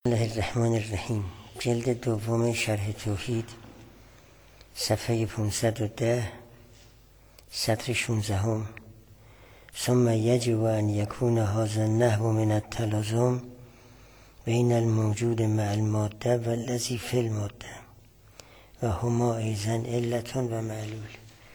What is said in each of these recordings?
الله الرحمن الرحیم. جلد دوم شرح توحید، صفحه 510، سطر 16. ثم یجب ان یکون هذا النحو من التلازم بین الموجود مع الماده و الذی فی الماده و هما ایضا علت و معلول.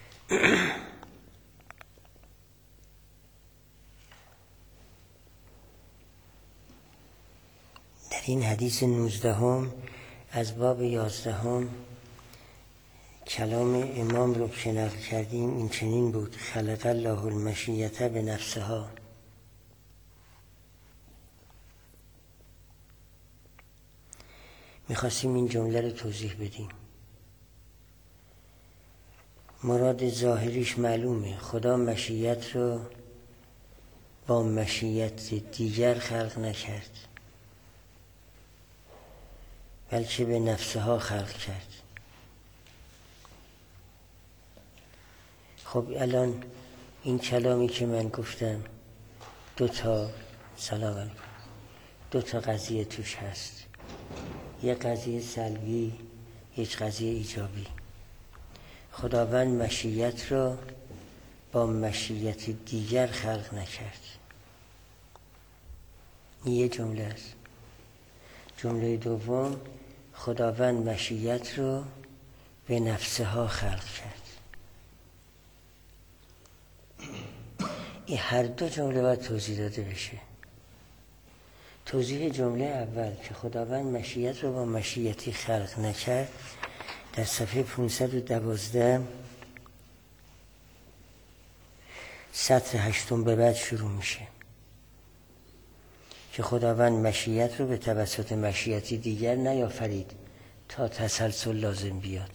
در این حدیث 19 از باب 11 کلام امام رو که نقل کردیم این چنین بود: خلق الله المشیت بنفسها. میخواستیم این جمله رو توضیح بدیم. مراد ظاهریش معلومه، خدا مشیت رو با مشیت دیگر خلق نکرد، بلکه به نفسها خلق کرد. خب الان این کلامی که من گفتم دو تا قضیه توش هست، یک قضیه سلبی، یک قضیه ایجابی. خداوند مشیت را با مشیت دیگر خلق نکرد. این یه جمله است. جمله دوم، خداوند مشیت رو به نفسها خلق کرد. این هر دو جمله باید توضیح داده بشه. توضیح جمله اول که خداوند مشیت رو با مشیتی خلق نکرد در صفحه 512 سطر 8 به بعد شروع میشه که خداوند مشیت رو به توسط مشیتی دیگر نیافرید تا تسلسل لازم بیاد.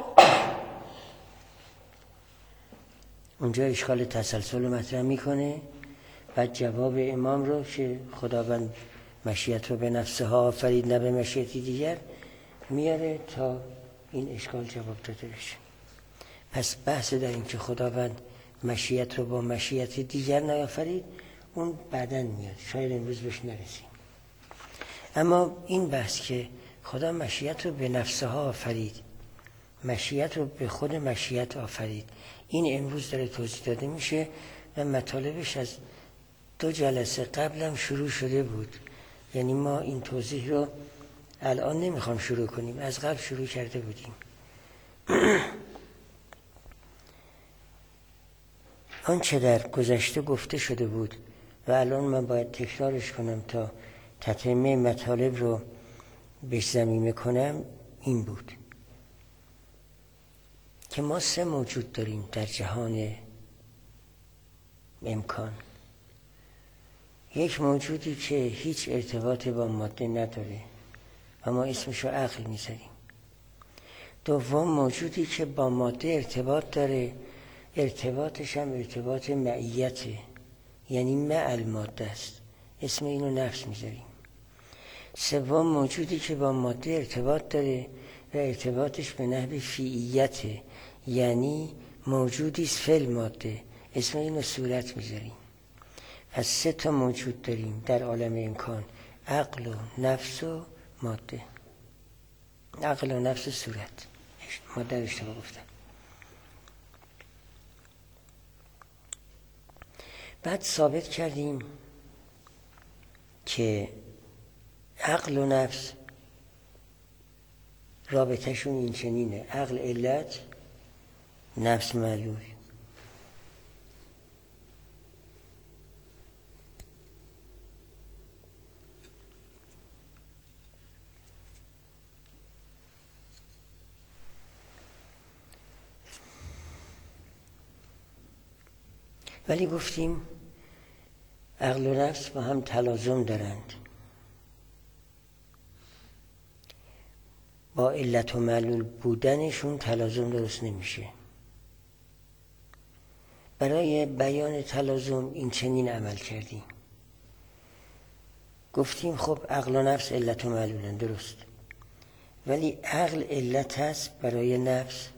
اونجا اشکال تسلسل رو مطرح میکنه، بعد جواب امام رو که خداوند مشیت رو به نفسها آفرید نه به مشیتی دیگر میاره تا این اشکال جواب داده بشه. پس بحث در این که خداوند مشیت رو با مشیت دیگر نیافرید اون بعداً میاد، شاید امروز بهش نرسیم. اما این بحث که خدا مشیت رو به نفسها آفرید، مشیت رو به خود مشیت آفرید، این امروز داره توضیح داده میشه و مطالبش از 2 جلسه قبلم شروع شده بود. یعنی ما این توضیح رو الان نمیخوام شروع کنیم، از قبل شروع کرده بودیم. آنچه در گذشته گفته شده بود و الان من باید تکرارش کنم تا تتمه مطالب رو بهش ضمیمه کنم، این بود که ما 3 موجود داریم در جهان امکان. یک موجودی که هیچ ارتباط با ماده نداره و ما اسمشو عقل میذاریم. دوم موجودی که با ماده ارتباط داره، ارتباطش هم ارتباط معیته، یعنی مع الماده است، اسم اینو نفس میذاریم. سوم موجودی که با ماده ارتباط داره و ارتباطش به نحو فیعیته، یعنی موجودی است فی الماده، اسم اینو صورت میذاریم. پس 3 تا موجود داریم در عالم امکان: عقل و نفس و ماده. عقل و نفس و صورت. ماده اشتباه گفتم. بعد ثابت کردیم که عقل و نفس رابطهشون این چنینه: عقل علت، نفس معلول. ولی گفتیم عقل و نفس با هم تلازم دارند، با علت و معلول بودنشون تلازم درست نمیشه. برای بیان تلازم این چنین عمل کردیم. گفتیم خب عقل و نفس علت و معلولن، درست، ولی عقل علت هست برای نفس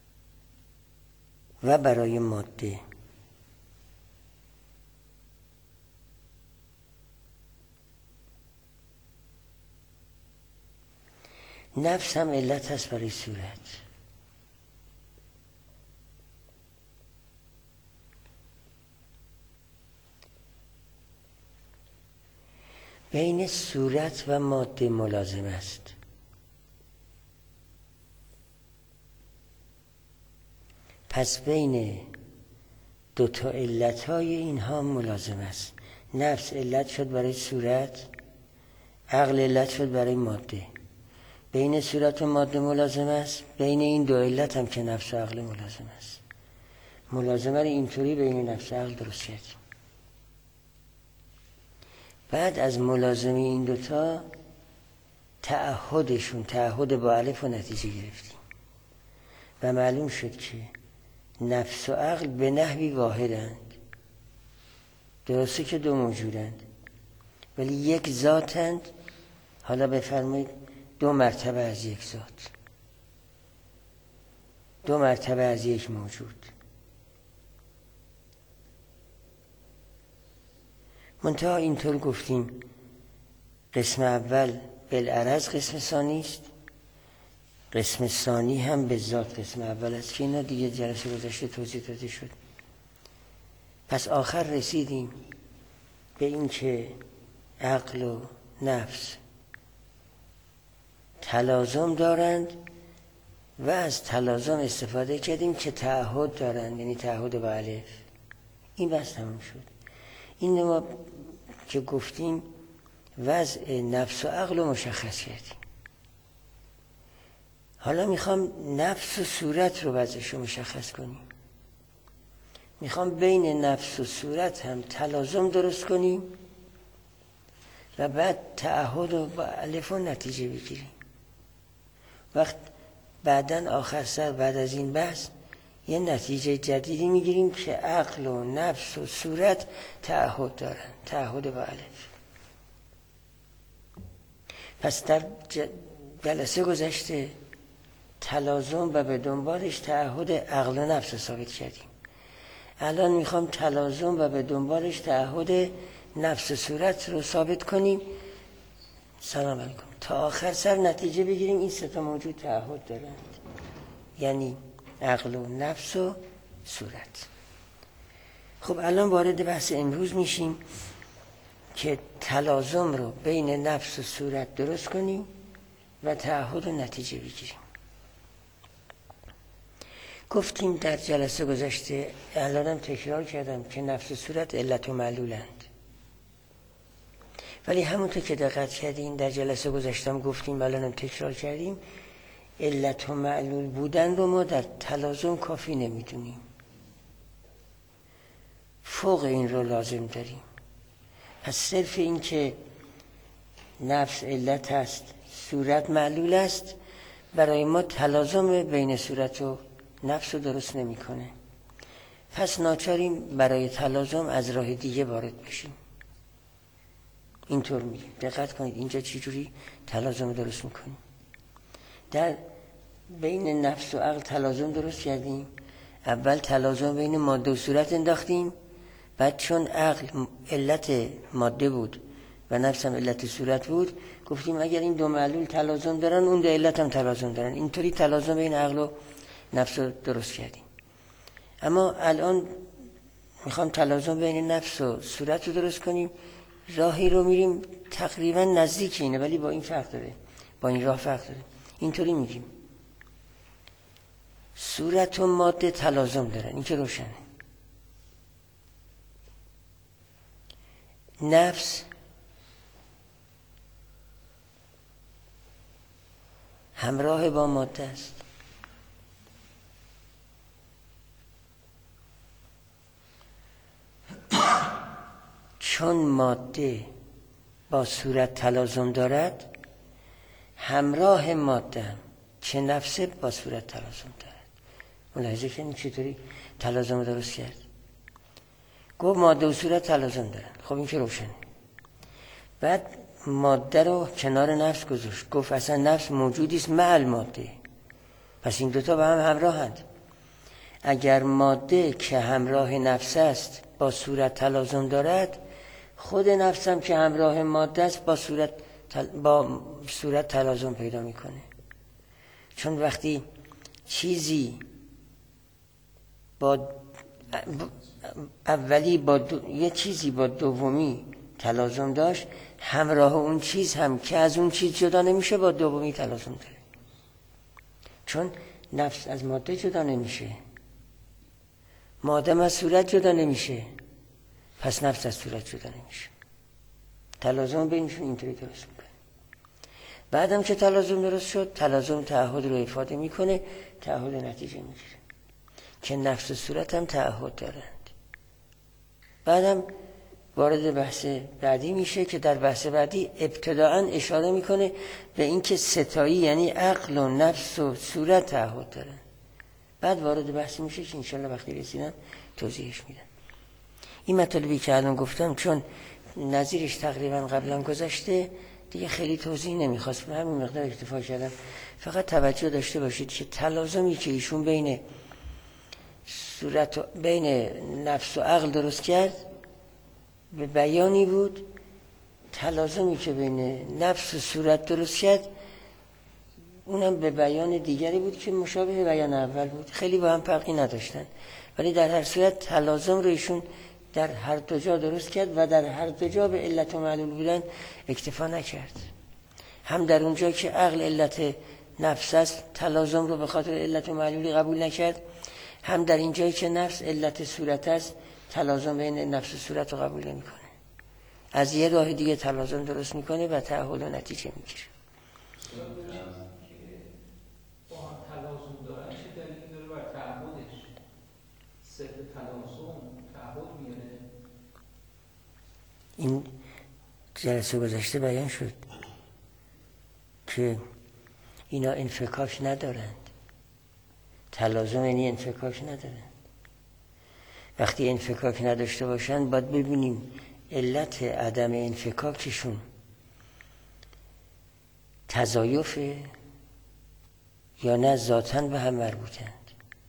و برای ماده. نفس هم علت هست برای صورت. بین صورت و ماده ملازم است. پس بین دو تا علتهای اینها ملازم است. نفس علت شد برای صورت، عقل علت شد برای ماده. بین صورت و ماده ملازم است، بین این دو علت هم که نفس و عقل ملازم است. ملازمه رو اینطوری بین نفس و عقل درست کردیم. بعد از ملازمه این دوتا تعهد با الف و نتیجه گرفتیم و معلوم شد که نفس و عقل به نحوی واحدند. درسته که دو موجودند ولی یک ذاتند. حالا بفرمایید دو مرتبه از یک ذات، دو مرتبه از یک موجود. منتها اینطور گفتیم قسم اول بالعرض قسم ثانی است، قسم ثانی هم به ذات قسم اول است که اینا دیگه جلسه گذشته توضیح داده شد. پس آخر رسیدیم به این که عقل و نفس تلازم دارند و از تلازم استفاده کردیم که تعهد دارند، یعنی تعهد با الف. این بس تمام شد. این ما که گفتیم وضع نفس و عقل رو مشخص کردیم. حالا میخوام نفس و صورت رو وضعش رو مشخص کنیم. میخوام بین نفس و صورت هم تلازم درست کنیم و بعد تعهد رو با الف و نتیجه بگیریم. وقت بعدن آخر سر بعد از این بحث یه نتیجه جدیدی میگیریم که عقل و نفس و صورت تعهد دارن، تعهد با الف. پس در جلسه گذشته تلازم و به دنبالش تعهد عقل و نفس رو ثابت کردیم. الان میخوام تلازم و به دنبالش تعهد نفس و صورت رو ثابت کنیم. سلام علیکم. تا آخر سر نتیجه بگیریم این سه تا موجود تعهد دارند، یعنی عقل و نفس و صورت. خب الان وارد بحث امروز میشیم که تلازم رو بین نفس و صورت درست کنیم و تعهد و نتیجه بگیریم. گفتیم در جلسه گذشته، الانم تکرار کردم که نفس و صورت علت و معلولند. ولی همونطور که دقت کردین در جلسه گذشتم گفتیم، الانم تکرار کردیم، علت و معلول بودن رو ما در تلازم کافی نمیدونیم. فوق این رو لازم داریم. پس صرف این که نفس علت است، صورت معلول است، برای ما تلازم بین صورت و نفس رو درست نمیکنه. پس ناچاریم برای تلازم از راه دیگه وارد بشیم. اینطور میگیم. دقت کنید اینجا چجوری تلازم درست میکنیم. در بین نفس و عقل تلازم درست کردیم. اول تلازم بین ماده و صورت انداختیم، بعد چون عقل علت ماده بود و نفس هم علت صورت بود، گفتیم اگر این دو معلول تلازم دارن اون دو علت هم تلازم دارن. اینطوری تلازم بین عقل و نفس رو درست کردیم. اما الان میخوام تلازم بین نفس و صورت رو درست کنیم. راهی رو میریم تقریبا نزدیک اینه، ولی با این فرق داره، با این راه فرق داره. اینطوری میگیم صورت و ماده تلازم دارن، این که روشنه. نفس همراه با ماده است. چون ماده با صورت تلازم دارد، همراه ماده چه نفسه با صورت تلازم دارد. ملاحظه کنید چطوری تلازم درست کرد. گفت ماده و صورت تلازم دارن. خب این که روشنه. بعد ماده رو کنار نفس گذاشت، گفت اصلا نفس موجودی است مع الماده. پس این دوتا با هم همراهند. اگر ماده که همراه نفس است با صورت تلازم دارد، خود نفسم که همراه ماده است با صورت تلازم پیدا میکنه. چون وقتی چیزی با اولی یه چیزی با دومی تلازم داشت، همراه اون چیز هم که از اون چیز جدا نمیشه با دومی تلازم داره. چون نفس از ماده جدا نمیشه، ماده از صورت جدا نمیشه، پس نفس از صورت جدا نمیشه. تلازم بینشون اینطوری درست میکنه. بعدم که تلازم درست شد، تلازم تعهد رو افاده میکنه، تعهد نتیجه میگیره که نفس و صورت هم تعهد دارند. بعدم وارد بحث بعدی میشه که در بحث بعدی ابتداعا اشاره میکنه به اینکه ستایی یعنی عقل و نفس و صورت تعهد دارن. بعد وارد بحثی میشه که انشالله وقتی رسیدم توضیحش میدم. این مطالبی که الان گفتم چون نظیرش تقریبا قبلا گذشته دیگه خیلی توضیح نمیخواست، به همین مقدار اکتفا کردم. فقط توجه داشته باشید که تلازمی که ایشون بین صورت بین نفس و عقل درست کرد به بیانی بود، تلازمی که بین نفس و صورت درست کرد اونم به بیان دیگری بود که مشابه بیان اول بود، خیلی با هم فرقی نداشتن، ولی در هر صورت تلازم رو ایشون در هر دو جا درست کرد و در هر دو جا به علت و معلول بودن اکتفا نکرد. هم در اونجا که عقل علت نفس است تلازم رو به خاطر علت و معلولی قبول نکرد، هم در این جایی که نفس علت صورت است تلازم بین نفس و صورت رو قبول نمیکنه. از یه راه دیگه تلازم درست میکنه و تعهد و نتیجه میگیره. با تلازم دارن چه دلیلی داره بر تعهدش؟ صرف تلازم تعهد میاره؟ این جلسه گذشته بیان شد که اینا انفکاک ندارند. تلازم یعنی انفکاک ندارند. وقتی انفکاک نداشته باشند باید ببینیم علت عدم انفکاکشون تضایفه یا نه ذاتاً به هم مربوطند.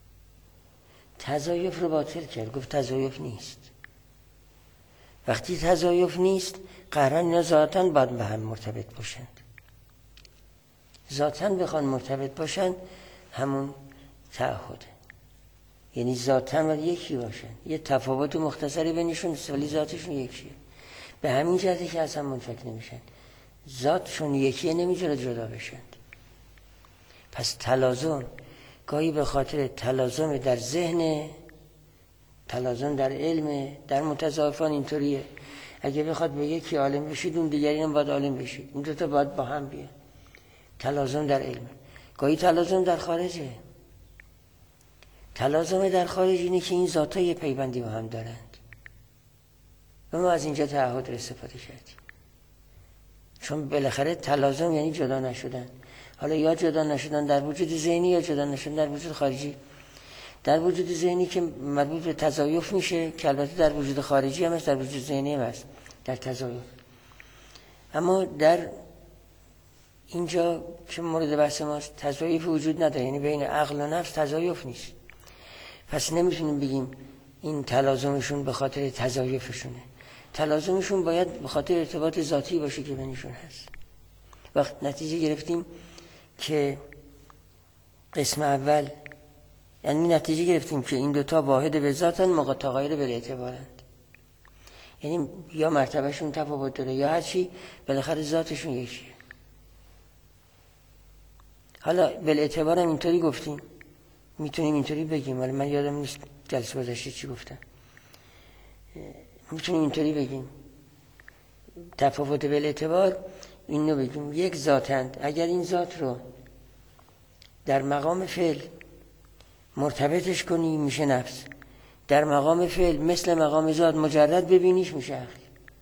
تضایف رو باطل کرد، گفت تضایف نیست. وقتی تضایف نیست قرار اینا ذاتاً باید به هم مرتبط باشند. ذاتاً بخوان مرتبط باشند همون تعهده، یعنی ذاتاً باید یکی باشن، یه تفاوت مختصری بینشون ولی ذاتشون یکیه. به همین جهته که اصلا منفک نمیشن، ذاتشون یکیه، نمیذاره جدا بشن. پس تلازم گاهی به خاطر تلازم در ذهن، تلازم در علم، در متضافان اینطوریه. اگه بخواد به یکی عالم بشید اون دیگری هم باید عالم بشید، این دوتا باید با هم بیاد. تلازم در علم. گاهی تلازم در خارجه. تلازم در خارج اینه که این ذاتای پیوندی با هم دارند و ما از اینجا تعهد رو استفاده کردیم. چون بالاخره تلازم یعنی جدا نشدن. حالا یا جدا نشدن در وجود ذهنی یا جدا نشدن در وجود خارجی. در وجود ذهنی که مربوط به تضایف میشه که البته در وجود خارجی هم هست، در وجود ذهنی هم هست، در تضایف. اما در اینجا که مورد بحث ماست تضایف وجود نداره، یعنی بین عقل و نفس تضایف نیست. پس نمیتونیم بگیم این تلازمشون به خاطر تضایفشونه. تلازمشون باید به خاطر ارتباط ذاتی باشه که بینشون هست. وقت نتیجه گرفتیم که قسم اول، یعنی نتیجه گرفتیم که این دوتا واحد به ذاتن متغایر به اعتبارند، یعنی یا مرتبهشون تفاوت داره یا هرچی، بالاخره ذاتشون یکیه. حالا به اعتبار هم اینطوری گفتیم، میتونیم اینطوری بگیم، ولی من یادم نیست جلسه گذشته چی گفتم. میتونیم اینطوری بگیم تفاوت به اعتبار اینو بگیم یک ذاتند. اگر این ذات رو در مقام فعل مرتبطش کنی میشه نفس، در مقام فعل مثل مقام ذات مجرد ببینیش میشه عقل،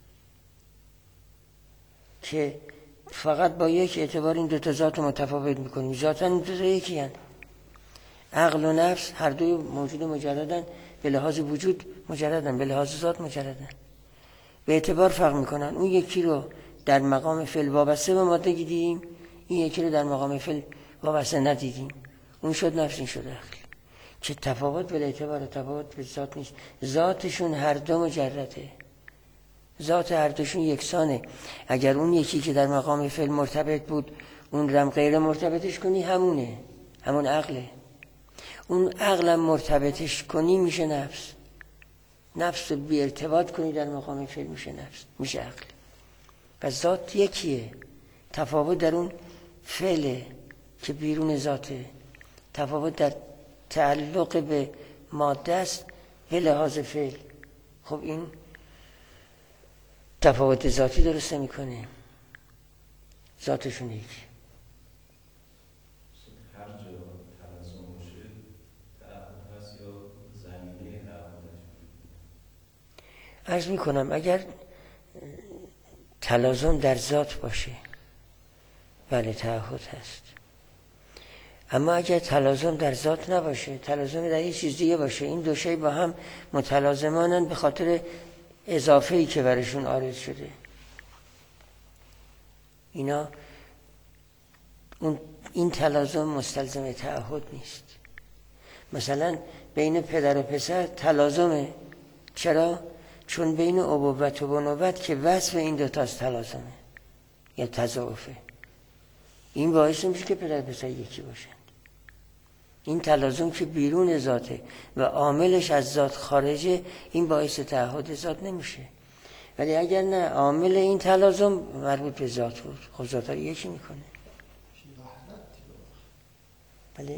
که فقط با یک اعتبار این دوتا ذات رو متفاوت میکنیم. ذاتاً این دوتا یکی هن. عقل و نفس هر دوی موجود مجردن، به لحاظ وجود مجردن، به لحاظ ذات مجردن، به اعتبار فرق میکنن. اون یکی رو در مقام فعل وابسته به ماده دیدیم، این یکی رو در مقام فعل وابسته ندیدیم. اون شد نفس، این شد عقل. که تفاوت به اعتبار، تفاوت به ذات نیست. ذاتشون هر دو مجرده، ذات هر دوشون یکسانه. اگر اون یکی که در مقام فعل مرتبط بود اون رم غیر مرتبطش کنی همونه، همون عقله. اون عقلم مرتبطش کنی میشه نفس. نفس رو بی ارتباط کنی در مقام فعل میشه نفس، میشه عقل. و ذات یکیه، تفاوت در اون فعله که بیرون ذاته، تفاوت در تعلق به ماده است به لحاظ فعل. خب این تفاوت ذاتی درست میکنه، ذاتشون یکی. هر جا تلازم باشه تعهد هست یا زمینه تعهدش؟ عرض میکنم اگر تلازم در ذات باشه بله تعهد هست، اما اگر تلازم در ذات نباشه، تلازم در یه چیز دیگه باشه، این دو شی با هم متلازمانن به خاطر اضافه‌ای که برشون عارض شده، اینا این تلازم مستلزم تعهد نیست. مثلا بین پدر و پسر تلازمه. چرا؟ چون بین ابوت و بنوت که وصف این دوتاست تلازمه یا تضاعفه. این باعث میشه که پدر و پسر یکی باشن. این تلازم که بیرون ذاته و عاملش از ذات خارجه، این باعث تعهد ذات نمیشه. ولی اگر نه، عامل این تلازم مربوط به ذات بود، خب ذات رو یکی میکنه. بله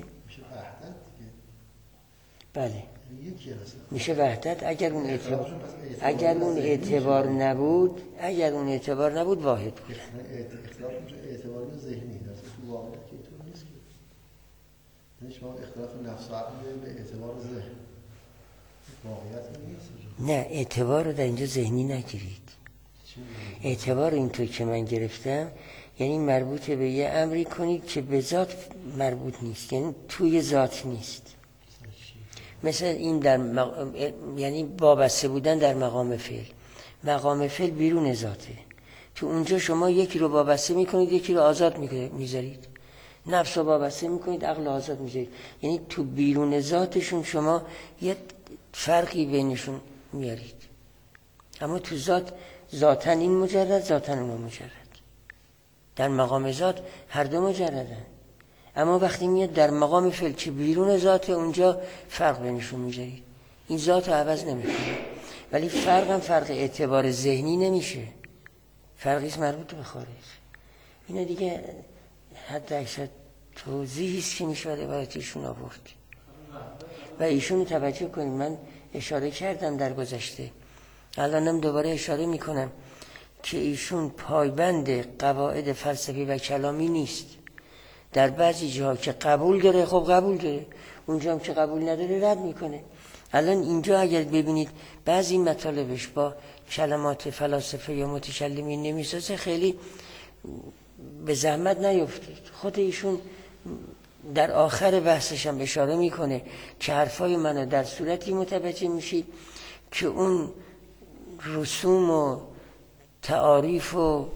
بله میشه وحدت. اگر اون اعتبار نبود، واحد بود. اعتبار ذهنی هست تو واقعیت که تو نیست که. شما اختلاف نفس و عقل به اعتبار ذهن واقعیت نیست. نه، اعتبار رو در اینجا ذهنی نگیرید. اعتبار اینطور که من گرفتم یعنی مربوط به یه امری کنید که به ذات مربوط نیست، یعنی توی ذات نیست. مثل این یعنی وابسته بودن در مقام فعل. مقام فعل بیرون ذاته، تو اونجا شما یکی رو وابسته میکنید، یکی رو آزاد میذارید. نفس رو وابسته میکنید، عقل آزاد میذارید. یعنی تو بیرون ذاتشون شما یه فرقی بینشون میارید. اما تو ذاتن این مجرد، ذاتن اون مجرد. در مقام ذات هر دو مجردن، اما وقتی میاد در مقام فعل که بیرون ذات، اونجا فرق بینشون میذارید. این ذات رو عوض نمیکنه، ولی فرق اعتبار ذهنی نمیشه، فرقیست مربوط به خارج. اینا دیگه حد اکثر توضیحی است که میشه عبارت ایشون آورد و ایشون توجه کنید. من اشاره کردم در گذشته، الانم دوباره اشاره میکنم که ایشون پایبند قواعد فلسفی و کلامی نیست. در بعضی جاها که قبول داره، خب قبول داره، اونجا هم که قبول نداره رد میکنه. الان اینجا اگر ببینید بعضی مطالبش با کلمات فلاسفه یا متکلمین نمیسازه، خیلی به زحمت نیفتید. خود ایشون در آخر بحثش هم اشاره میکنه که حرفای منو در صورتی متوجه میشید که اون رسوم و تعاریف و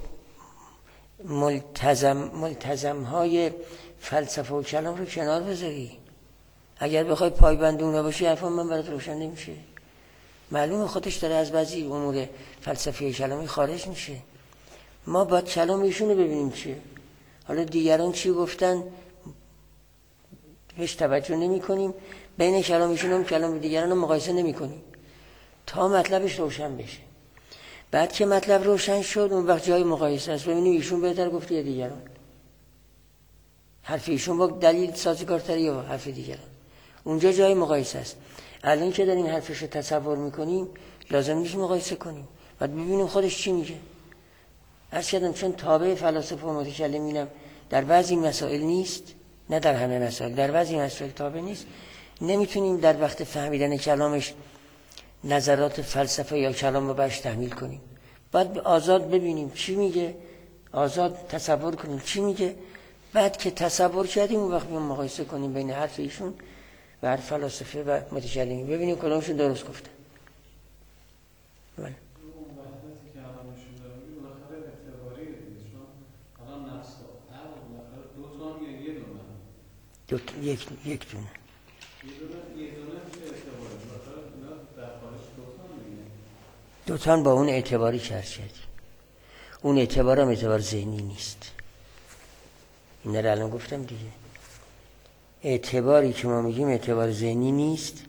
ملتزم های فلسفه و کلام رو کنار بذاری. اگر بخوای پایبند اون باشی، حرفا من برات روشن نمیشه. معلومه خودش داره از بعضی امور فلسفی کلامی خارج میشه. ما باید کلام ایشونو ببینیم چیه. حالا دیگران چی گفتن بهش توجه نمی کنیم، بین کلام ایشون هم کلام دیگران رو مقایسه نمی کنیم تا مطلبش روشن بشه. بعد که مطلب روشن شد، اون وقت جای مقایسه است. ببینیم ایشون بهتر گفته یا دیگران، حرف ایشون با دلیل سازگارتری یا حرف دیگران. اونجا جای مقایسه است. الان که داریم حرفش رو تصور میکنیم، لازم نیست مقایسه کنیم، بعد ببینیم خودش چی میگه. عرض کردم چون تابع فلاسفه و متکلمینم در بعضی مسائل نیست، نه در همه مسائل، در بعضی مسائل تابع نیست، نمیتونیم در وقت فهمیدن کلامش نظرات فلسفه یا کلام رو برش تحمیل کنیم. بعد آزاد ببینیم چی میگه، آزاد تصور کنیم چی میگه. بعد که تصور کردیم اون وقت بیام مقایسه کنیم بین حرف ایشون و حرف فلاسفه و متکلمین، ببینیم کدومشون درست گفتن. بله. یک دونه دوتان با اون اعتباری کرد شدی. اون اعتبار هم اعتبار ذهنی نیست. این رو الان گفتم دیگه. اعتباری که ما میگیم اعتبار ذهنی نیست،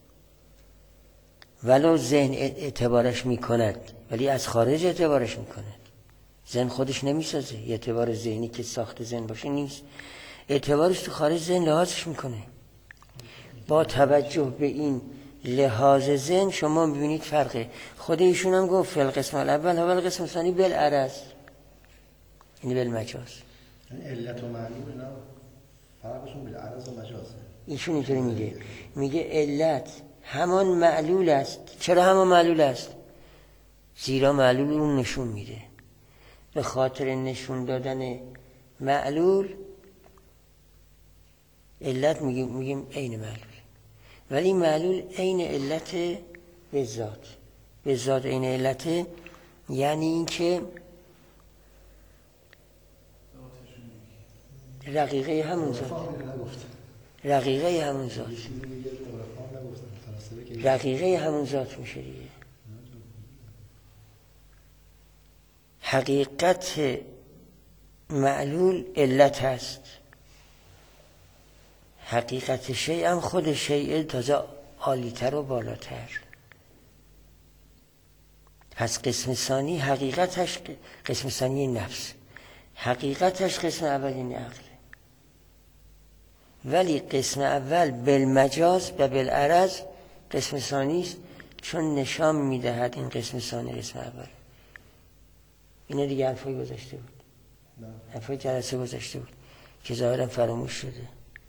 ولو ذهن اعتبارش میکند ولی از خارج اعتبارش میکند. ذهن خودش نمیسازه. اعتبار ذهنی که ساخت ذهن باشه نیست، اعتبارش تو خارج ذهن لحاظش میکنه. با توجه به این لحاظ ذهن شما میبینید فرقه. خود ایشون هم گفت فی القسم الاول و القسم الثانی بالعرض، یعنی بالمجاز. یعنی علت و معلول اینا فرقشون بالعرض و مجازه. ایشون اینطوری میگه علت همان معلول است. چرا همان معلول است؟ زیرا معلول اون نشون میده. به خاطر نشون دادن معلول علت میگیم عین معلول، ولی معلول عین علت به ذات. به ذات عین علت یعنی این که رقیقه همون ذات، رقیقه همون ذات، رقیقه همون ذات میشه دیگه. حقیقت معلول علت هست، حقیقت شیء هم خود شیء تازه عالیتر و بالاتر. پس قسم ثانی حقیقتش قسم ثانی نفس، حقیقتش قسم اول یعنی عقل. ولی قسم اول بالمجاز و بالعرض قسم ثانی است، چون نشان میدهد این قسم ثانی قسم اول. اینا دیگه حرفای گذاشته بود، حرفای جلسه گذاشته بود که ظاهرا فراموش شده.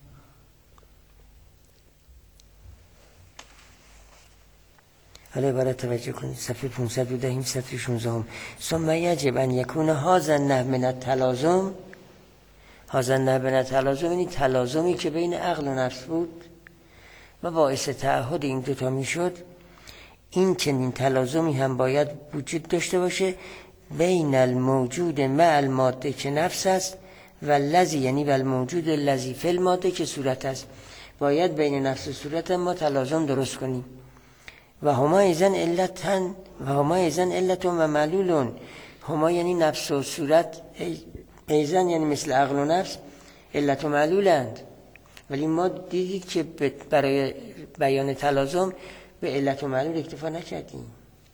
حالا عبارت توجه کنید، صفحه 510 صفحه 16. ثم یجب ان یکون هذا النحو من التلازم. هذا النحو من التلازم یعنی تلازمی که بین عقل و نفس بود و باعث تعهد این دوتا میشد. این چنین تلازمی هم باید وجود داشته باشه بین الموجود مع الماده که نفس است و الذی یعنی و الموجود الذی فی الماده که صورت است. باید بین نفس و صورت ما تلازم درست کنیم. و هما ایزن علتن و هما ایزن علتون و معلولون. هما یعنی نفس و صورت، ایزن یعنی مثل عقل و نفس علت و معلولند. ولی ما دیدید که برای بیان تلازم به علت و معلول اکتفا نکردیم.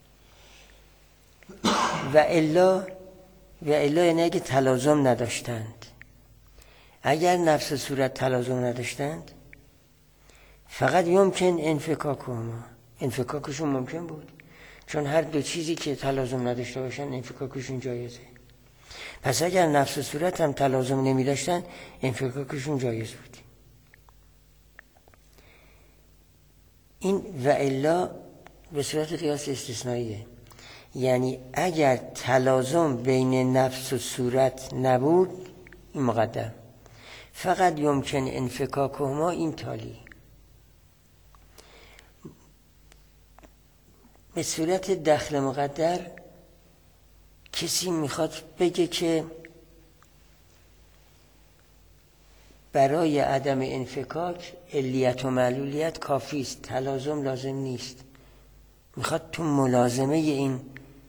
و الا یعنی اگه تلازم نداشتند، اگر نفس و صورت تلازم نداشتند فقط یمکن انفکاکهما، انفکاکشون ممکن بود، چون هر دو چیزی که تلازم نداشته باشن انفکاکشون جایزه. پس اگر نفس و صورت هم تلازم نمی داشتن انفکاکشون جایز بود. این و الا به صورت قیاس استثنائیه، یعنی اگر تلازم بین نفس و صورت نبود، این مقدم، فقط یمکن انفکاکهما، این تالی. به صورت دخل مقدر کسی میخواد بگه که برای عدم انفکاک علیت و معلولیت کافی است، تلازم لازم نیست. میخواد تو ملازمه این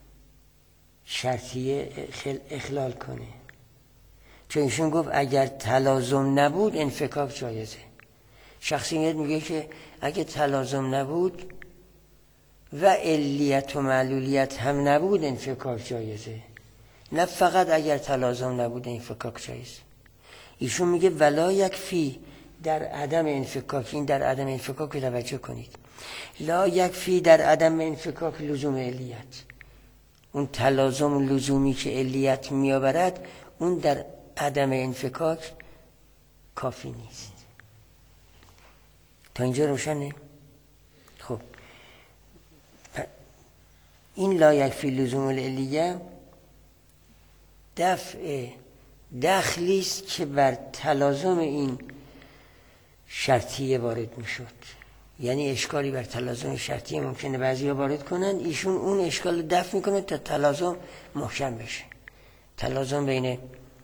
شرطیه اخلال کنه، چون ایشون گفت اگر تلازم نبود انفکاک جایزه. شخصیت میگه که اگه تلازم نبود و علیت و معلولیت هم نبود انفکاک جایزه، نه فقط اگر تلازم نبود انفکاک جایزه. ایشون میگه ولا یکفی در عدم انفکاک، این در عدم انفکاک رو توجه کنید، لا یکفی در عدم انفکاک لزوم علیت. اون تلازم لزومی که علیت میآورد اون در عدم انفکاک کافی نیست. تا اینجا روشنه؟ خب این لا یکفی لزوم العلیه دفع دخلی است که بر تلازم این شرطیه وارد میشد. یعنی اشکالی بر تلازم شرطیه ممکنه بعضی‌ها وارد کنن، ایشون اون اشکال رو دفع میکنه تا تلازم محکم بشه. تلازم بین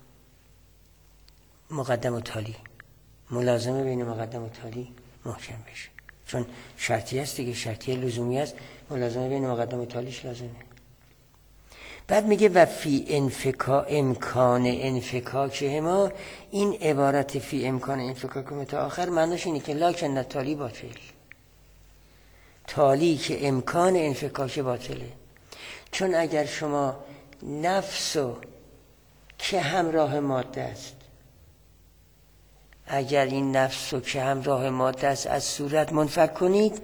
مقدم و تالی، ملازمه بین مقدم و تالی محکم بشه، چون شرطیه است دیگه، شرطیه لزومی است، ملازمه بین مقدم و تالیش لازمه. بعد میگه و فی امکان انفکاک ما. این عبارت فی امکان انفکاک ما تا آخر معناش اینه که لکن تالی باطل، تالی که امکان انفکاک باطله. چون اگر شما نفسو که همراه ماده است، اگر این نفسو که همراه ماده است از صورت منفک کنید،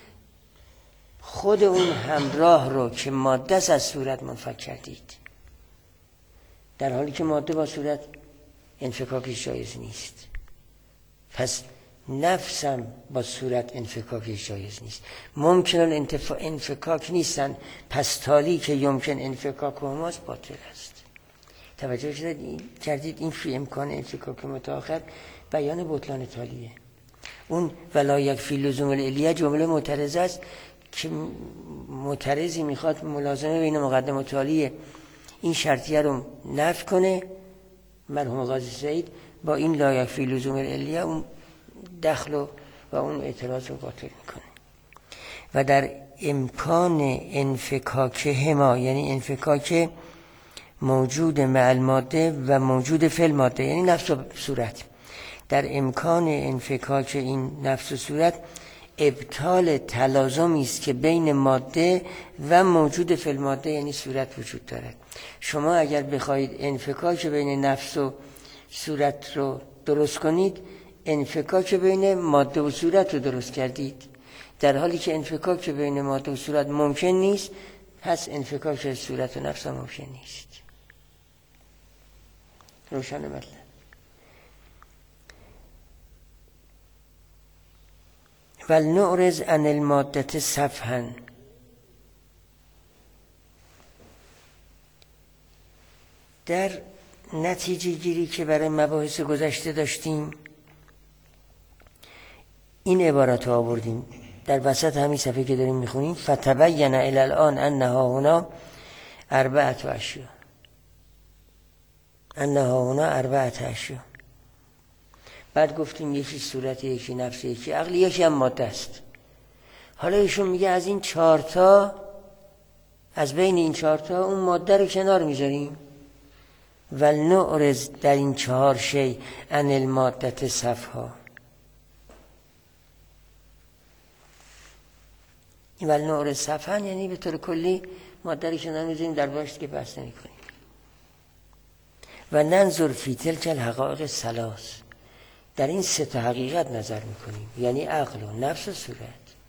خود اون همراه رو که ماده است از صورت منفک کردید، در حالی که ماده با صورت انفکاکش جایز نیست. پس نفسم با صورت انفکاکش جایز نیست، ممکن انفکاک نیستن، پس تالی که یمکن انفکاک و ماست باطل است. توجه کردید؟ این فی امکان انفکاک متأخر بیان بطلان تالیه. اون ولا یکفی لزوم العلیه جمله معترضه است که معترضی میخواد ملازمه بین مقدم و تالیه این شرطیه رو نفی کنه، مرحوم قاضی سعید با این لا یکفی لزوم العلیه اون دخل و اون اعتراض رو باطل میکنه. و در امکان انفکاک هما، یعنی انفکاک موجود مع الماده و موجود فی الماده، یعنی نفس و صورت، در امکان انفکاک این نفس و صورت ابطال تلازمی است که بین ماده و موجود فی الماده یعنی صورت وجود دارد. شما اگر بخواید انفکاک بین نفس و صورت رو درست کنید، انفکاک بین ماده و صورت رو درست کردید، در حالی که انفکاک بین ماده و صورت ممکن نیست، پس انفکاک صورت و نفس هم ممکن نیست. روشن مطلب. ولنعرض عن المادة صفحا. در نتیجه گیری که برای مباحث گذشته داشتیم این عبارت رو آوردیم در وسط همین صفحه که داریم میخونیم. فتبین الی الان انها هنا اربعه اشیاء، انها هنا اربعه اشیاء. بعد گفتیم یکی صورت، یکی نفس، یکی عقل، یکی هم ماده است. حالا ایشون میگه از این چهارتا، از بین این چهارتا اون ماده رو کنار میذاریم. ولنعرض در این چهار شی عن المادة صفحا. این ولنعرض صفحا یعنی به طور کلی ماده رو کنار میذاریم، در باش که بحث نمی کنیم. و ننظر فی تلک الحقائق الثلاث. در این سه تا حقیقت نظر میکنیم، یعنی عقل و نفس و صورت.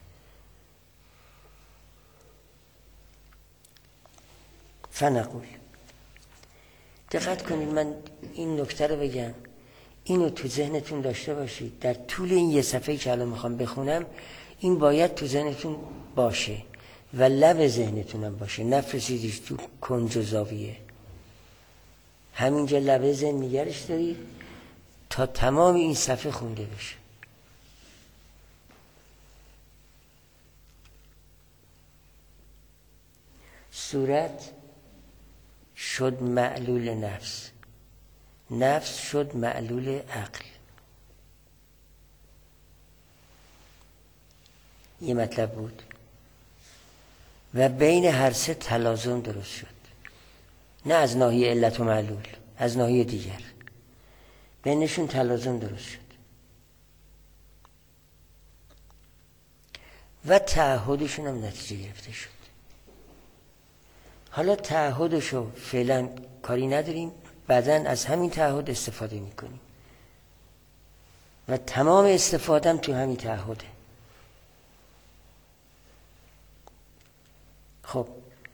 فنقول. دقت کنید، من این نکته رو بگم، اینو تو ذهنتون داشته باشید. در طول این یه صفحه که الان میخوام بخونم این باید تو ذهنتون باشه و لب ذهنتونم باشه، نفرسیدیش تو کنج و زاویه. همینجا لب ذهن نگرش دارید تا تمام این صفحه خونده بشه. صورت شد معلول نفس، نفس شد معلول عقل. یه مطلب بود. و بین هر سه تلازم درست شد، نه از ناحیه علت و معلول، از ناحیه دیگر بینشون تلازم درست شد و تعهدشون هم نتیجه گرفته شد. حالا تعهدشو فعلا کاری نداریم، بعداً از همین تعهد استفاده میکنیم و تمام استفادهم تو همین تعهده. خب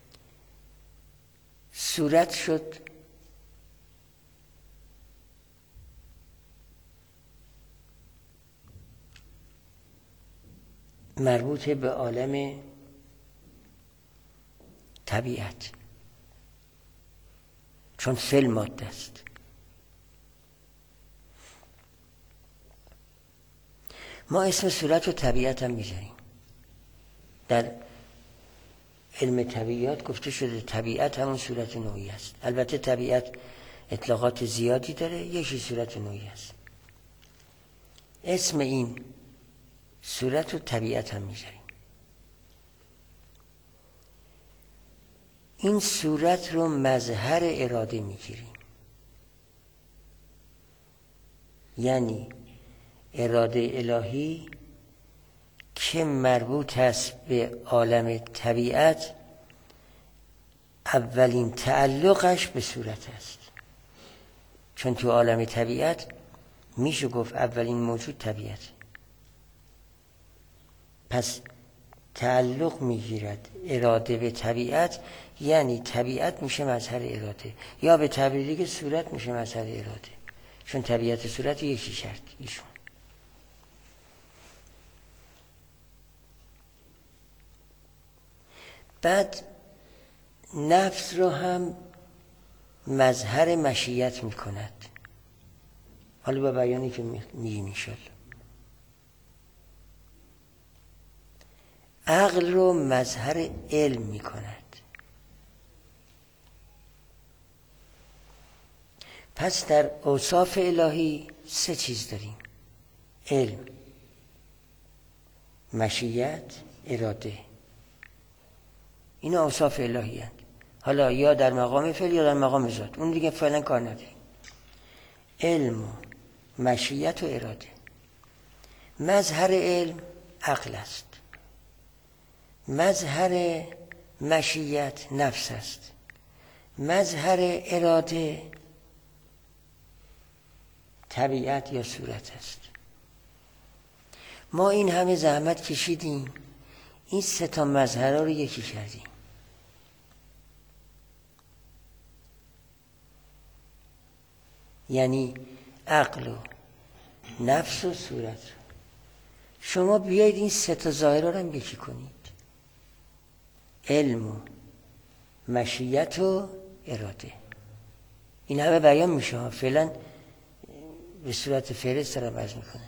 صورت شد مربوط به عالم طبیعت، چون فعل ماده است. ما اسم صورت رو طبیعت هم میذاریم. در علم طبیعت گفته شده طبیعت همون صورت نوعی است. البته طبیعت اطلاقات زیادی داره، یکی صورت نوعی است. اسم این صورت رو طبیعت هم میذاریم. این صورت رو مظهر اراده میگیریم، یعنی اراده الهی که مربوط است به عالم طبیعت، اولین تعلقش به صورت است. چون تو عالم طبیعت میشه گفت اولین موجود طبیعت، پس تعلق میگیرد اراده به طبیعت، یعنی طبیعت میشه مظهر اراده، یا به تعبیر دیگه صورت میشه مظهر اراده، چون طبیعت صورت یکی کرد ایشون. بعد نفس رو هم مظهر مشیت میکند. حالا با بیانی که میگیم انشالله. عقل رو مظهر علم میکند. پس در اوصاف الهی 3 چیز داریم: علم، مشیت، اراده. این اوصاف الهی هست. حالا یا در مقام فعل یا در مقام ذات، اون دیگه فعلا کار نداریم. علم و مشیت و اراده. مظهر علم عقل است، مظهر مشیت نفس است، مظهر اراده طبیعت یا صورت است. ما این همه زحمت کشیدیم این 3 مظهر رو یکی کردیم. یعنی عقل و نفس و صورت رو. شما بیایید این 3 ظاهر رو هم یکی کنید: علم و مشیت و اراده. این همه بیان میشه، فعلا به صورت فهرست را عرض میکنه.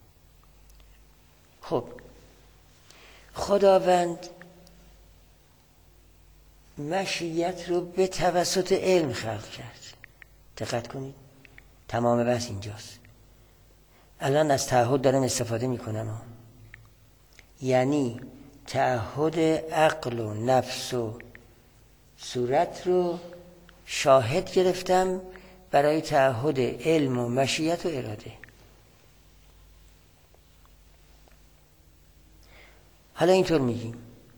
خب خداوند مشیت رو به توسط علم خلق کرد. دقت کنید، تمام بحث اینجاست. الان از تعهد دارم استفاده میکنم، یعنی تعهد عقل و نفس و صورت رو شاهد گرفتم برای تعهد علم و مشیت و اراده. حالا اینطور میگیم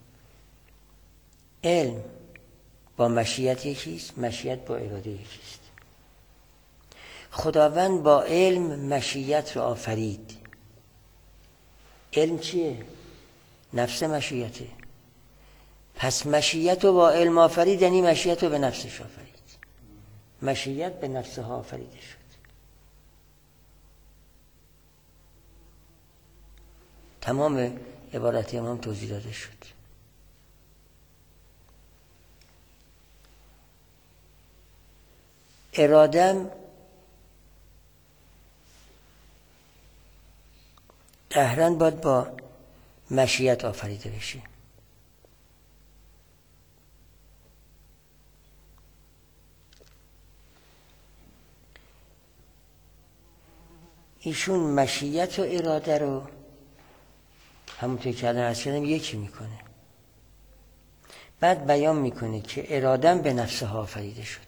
علم با مشیت یکیست، مشیت با اراده یکیست. خداوند با علم مشیت رو آفرید. علم چیه؟ نفس مشیته. پس مشیت رو با علم آفرید، یعنی مشیت رو به نفسش آفرید. مشیت به نفسها آفریده شد. تمام عبارت امام توضیح داده شد. ارادم قهراً باید با مشیت آفریده بشه. ایشون مشیت و اراده رو همونطور که الان عرض کردم یکی میکنه. بعد بیان میکنه که ارادم به نفسها آفریده شد.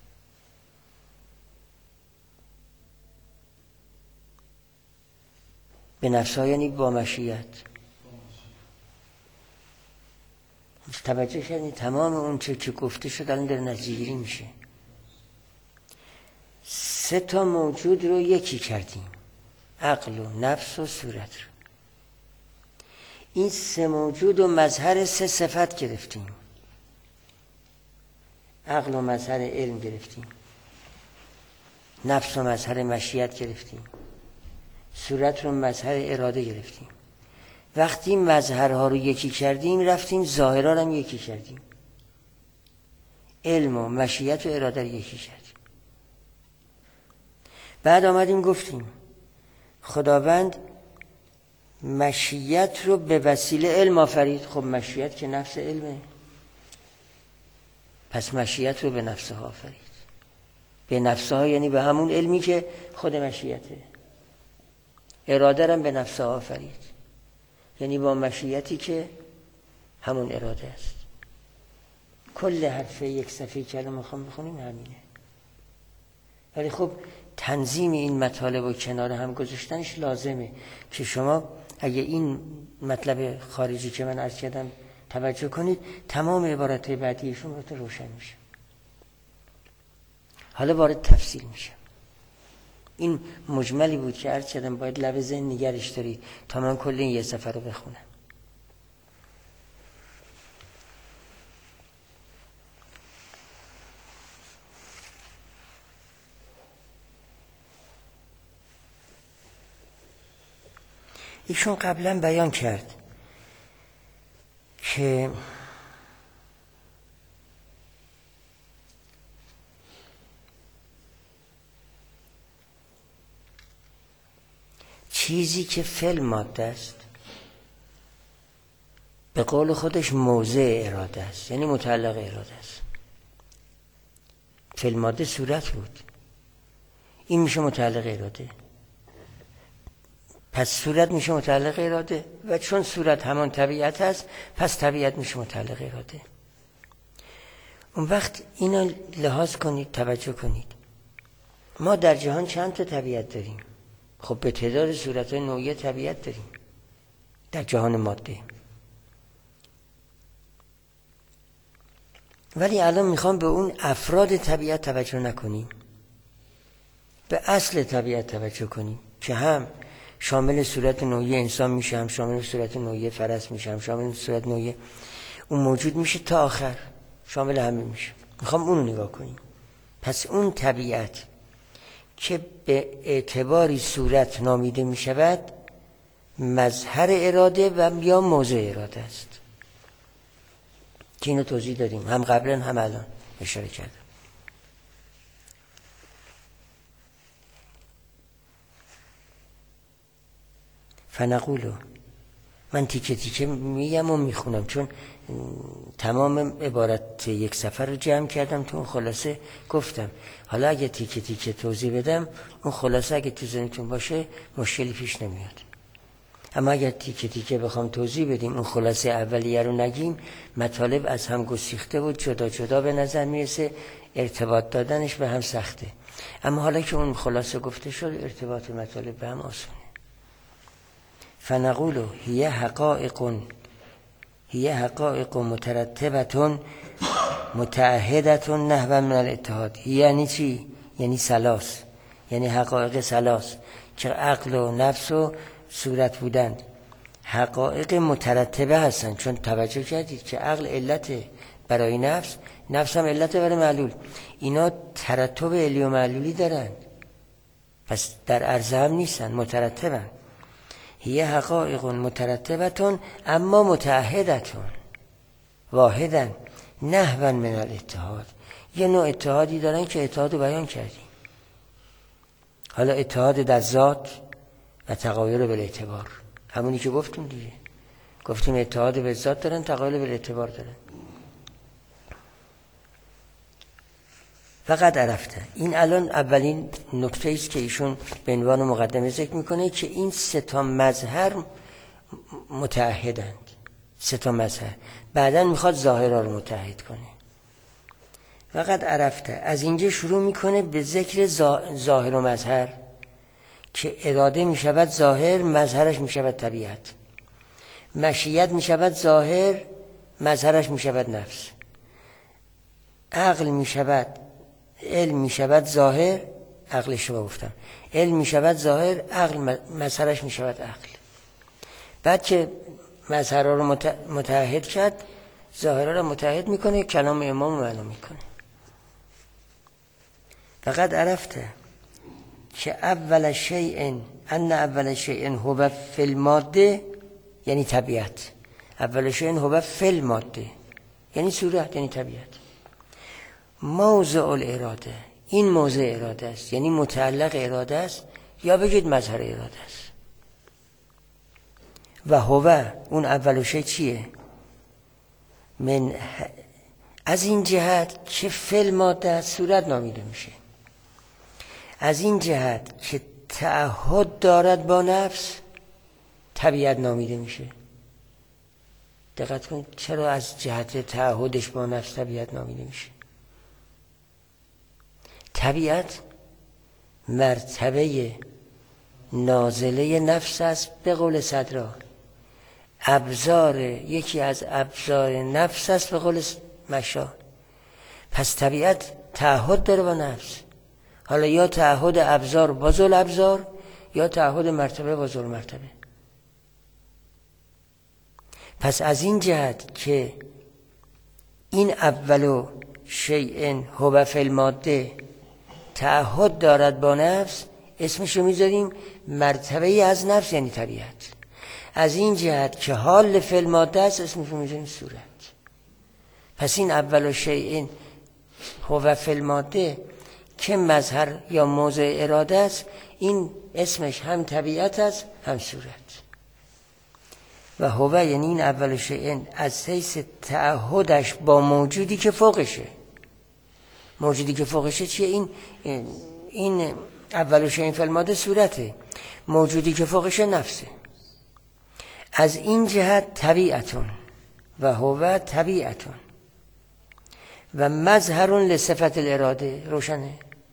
به نفسها یعنی با مشیت. توجه کردید تمام اون چه که گفته شد الان در نتیجه‌گیری میشه. 3 موجود رو یکی کردیم: عقل و نفس و صورت رو. این 3 موجود و مظهر 3 صفت گرفتیم. عقل و مظهر علم گرفتیم، نفس و مظهر مشیت گرفتیم، صورت رو مظهر اراده گرفتیم. وقتی مظهرها رو یکی کردیم رفتیم ظاهرها رو هم یکی کردیم. علم و مشیت و اراده رو یکی کردیم. بعد آمدیم گفتیم خداوند مشیت رو به وسیله علم آفرید. خب مشیت که نفس علمه، پس مشیت رو به نفسها آفرید. به نفسها یعنی به همون علمی که خود مشیته. اراده رو به نفسها آفرید، یعنی با مشیتی که همون اراده است. کل حرفه یک صفحه کلمه میخوام بخونیم همینه. ولی خب تنظیم این مطالب و کنار هم گذاشتنش لازمه که شما اگه این مطلب خارجی که من عرض کردم توجه کنید، تمام عبارات بعدیشون براتون روشن میشه. حالا وارد تفصیل میشه. این مجملی بود که عرض کردم باید لب ذهن نگرش دارید تا من کل این یه صفحه رو بخونم. ایشون قبلا بیان کرد که چیزی که فعل ماده است به قول خودش موضع اراده است، یعنی متعلق اراده است. فعل ماده صورت بود، این میشه متعلق اراده، پس صورت میشه متعلق اراده و چون صورت همان طبیعت است پس طبیعت میشه متعلق اراده. اون وقت اینا لحاظ کنید، توجه کنید. ما در جهان چند تا طبیعت داریم؟ خب به تعداد صورت‌های نوعی طبیعت داریم در جهان ماده. ولی الان میخوام به اون افراد طبیعت توجه نکنیم، به اصل طبیعت توجه کنیم که هم شامل صورت نوعی انسان میشه، هم شامل صورت نوعی فرس میشه، هم شامل صورت نوعی اون موجود میشه تا آخر شامل همه میشه. میخوام اونو نگاه کنیم. پس اون طبیعت که به اعتباری صورت نامیده میشود مظهر اراده و یا موضع اراده است که اینو توضیح دادیم هم قبلا هم الان اشاره کردم. فنقولو، من تیکه تیکه میگم و میخونم چون تمام عبارت یک سفر رو جمع کردم تو اون خلاصه گفتم. حالا اگه تیکه تیکه توضیح بدم اون خلاصه اگه تو ذهنتون باشه مشکلی پیش نمیاد. اما اگر تیکه تیکه بخوام توضیح بدیم اون خلاصه اولیه رو نگیم، مطالب از هم گسیخته و جدا جدا به نظر میرسه، ارتباط دادنش به هم سخته. اما حالا که اون خلاصه گفته شد ارتباط مطالب به هم آسونه. فنقول هی حقائق مترتبتون متعهدتون نحو من الاتحاد. یعنی چی؟ یعنی ثلاث، یعنی حقایق ثلاث که عقل و نفس و صورت بودند. حقایق مترتبه هستن چون توجه کردید که عقل علت برای نفس، نفس هم علت برای معلول. اینا ترتب علی و معلولی دارن، پس در عرضه هم نیستن، مترتبن. هی حقایق مترتبتون اما متعهدتون واحدن نحو من الاتحاد. یه نوع اتحادی دارن که اتحاد رو بیان کردیم. حالا اتحاد در ذات و تغایر بالاعتبار، همونی که گفتیم دیگه، گفتیم اتحاد به ذات دارن، تغایر بالاعتبار دارن. فقط عرفته. این الان اولین نکته است که ایشون به عنوان مقدمه ذکر میکنه که این سه تا مظهر متعهدند. سه تا مظهر بعداً میخواد ظاهرها رو متعهد کنه. فقط عرفته از اینجا شروع میکنه به ذکر ظاهر و مظهر که اراده میشود ظاهر، مظهرش میشود طبیعت. مشیت میشود ظاهر، مظهرش میشود نفس. عقل میشود، علم میشود ظاهر، عقل شما گفتم، علم میشود ظاهر، عقل مظهرش میشود عقل. بعد که مظهرها رو متعهد کرد، ظاهرها رو متعهد میکنه، کلام امام رو معلوم میکنه. فقط عرفته که اول شیء ان اول شیء هو فی الماده، یعنی طبیعت. اول شیء هو فی الماده یعنی صورت، یعنی طبیعت. موضع الاراده، این موضع اراده است، یعنی متعلق اراده است، یا بگید مظهر اراده است. و هو اون اول شیء چیه؟ من از این جهت که فی الماده صورت نامیده میشه، از این جهت که تعهد دارد با نفس طبیعت نامیده میشه. دقت کنید چرا از جهت تعهدش با نفس طبیعت نامیده میشه؟ طبیعت مرتبه نازله نفس است به قول صدرا، یکی از ابزار نفس است به قول مشا. پس طبیعت تعهد داره با نفس، حالا یا تعهد ابزار با ذل ابزار یا تعهد مرتبه با ذل مرتبه. پس از این جهت که این اولو شیء هو فی الماده تعهد دارد با نفس، اسمشو میذاریم مرتبه ای از نفس، یعنی طبیعت. از این جهت که حال فی الماده است، اسمشو میذاریم صورت. پس این اولو شیء هو فی الماده که مظهر یا موضع اراده است، این اسمش هم طبیعت است هم صورت. و هو یعنی این اول شیء از حیث تعهدش با موجودی که فوقشه. موجودی که فوقشه چیه؟ این اول شیء فی الماده صورته، موجودی که فوقشه نفسه. از این جهت طبیعتون و هو طبیعتون و مظهر لصفت الاراده. روشنه؟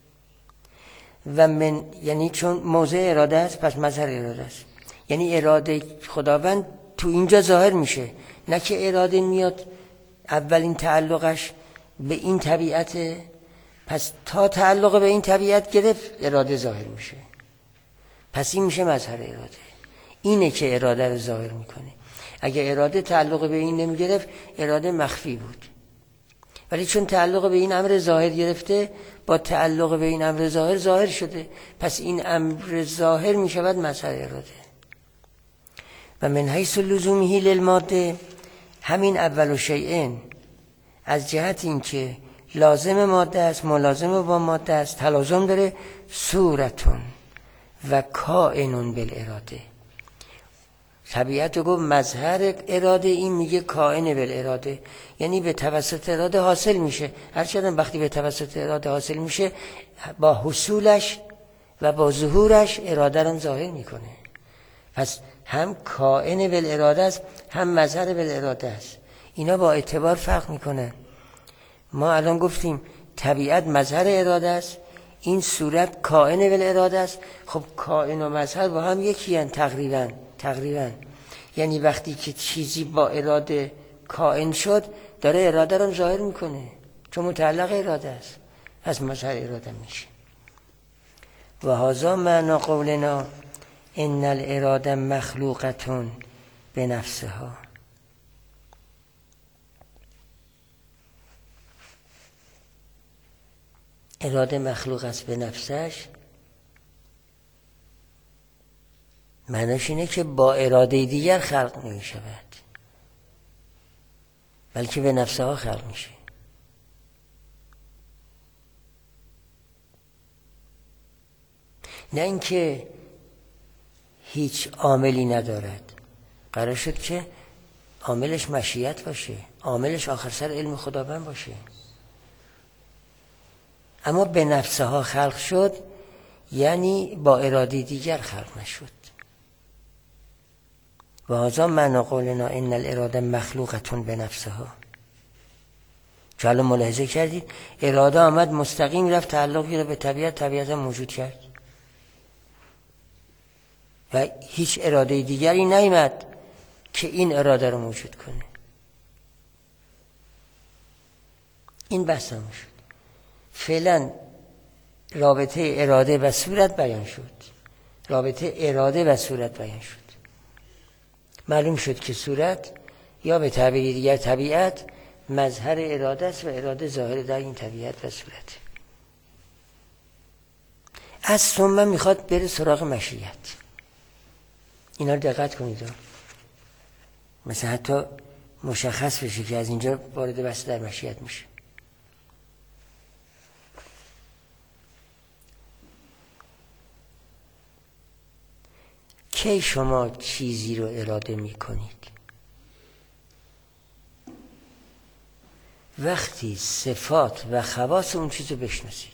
و من یعنی چون موضع اراده است پس مظهر اراده است، یعنی اراده خداوند تو اینجا ظاهر میشه، نه که اراده میاد اولین تعلقش به این طبیعته، پس تا تعلق به این طبیعت گرفت اراده ظاهر میشه، پس این میشه مظهر اراده. اینه که اراده رو ظاهر میکنه. اگه اراده تعلق به این نمیگرفت اراده مخفی بود، ولی چون تعلق به این امر ظاهر گرفته، با تعلق به این امر ظاهر شده، پس این امر ظاهر میشود مظهر اراده. و من حیث لزومه للماده، همین اول شیء از جهت این که لازم ماده است، ملازم با ماده است، تلازم داره، صورتون و کائنون بالاراده. طبیعت رو گفت مظهر اراده، این میگه کائن بالاراده، یعنی به توسط اراده حاصل میشه. هرچند وقتی به توسط اراده حاصل میشه، با حصولش و با ظهورش اراده رو ظاهر میکنه. پس هم کائن بالاراده است هم مظهر بالاراده است. اینا با اعتبار فرق میکنن. ما الان گفتیم طبیعت مظهر اراده است، این صورت کائن بالاراده است. خب کائن و مظهر با هم یکی هستند تقریبا. یعنی وقتی که چیزی با اراده کائن شد، داره اراده رو ظاهر میکنه، چون متعلق اراده است، پس مظهر اراده میشه. و هذا معنی قولنا ان الاراده مخلوقه بنفسها. اراده مخلوق است به نفسش، معنیش اینه که با اراده دیگر خلق نمی شود، بلکه به نفسها خلق میشه. نه اینکه هیچ عاملی ندارد، قرار شد که عاملش مشیت باشه، عاملش آخر سر علم خداوند باشه، اما به نفسها خلق شد، یعنی با اراده دیگر خلق نشد. و هذا معنی قولنا ان الاراده مخلوقه بنفسها. که الان ملاحظه کردید اراده آمد مستقیم رفت تعلقی رو به طبیعت هم موجود کرد و هیچ اراده دیگری نیامد که این اراده رو موجود کنه. این بحث هم شد. فعلا رابطه اراده و صورت بیان شد. معلوم شد که صورت یا به تعبیر دیگر طبیعت مظهر اراده است و اراده ظاهر در این طبیعت و صورت. از ثم میخواد بره سراغ مشیت. اینا رو دقت کنید، مثلا حتی مشخص بشه که از اینجا وارد بحث در مشیت میشه. کی شما چیزی رو اراده میکنید؟ وقتی صفات و خواص اون چیز رو بشناسید.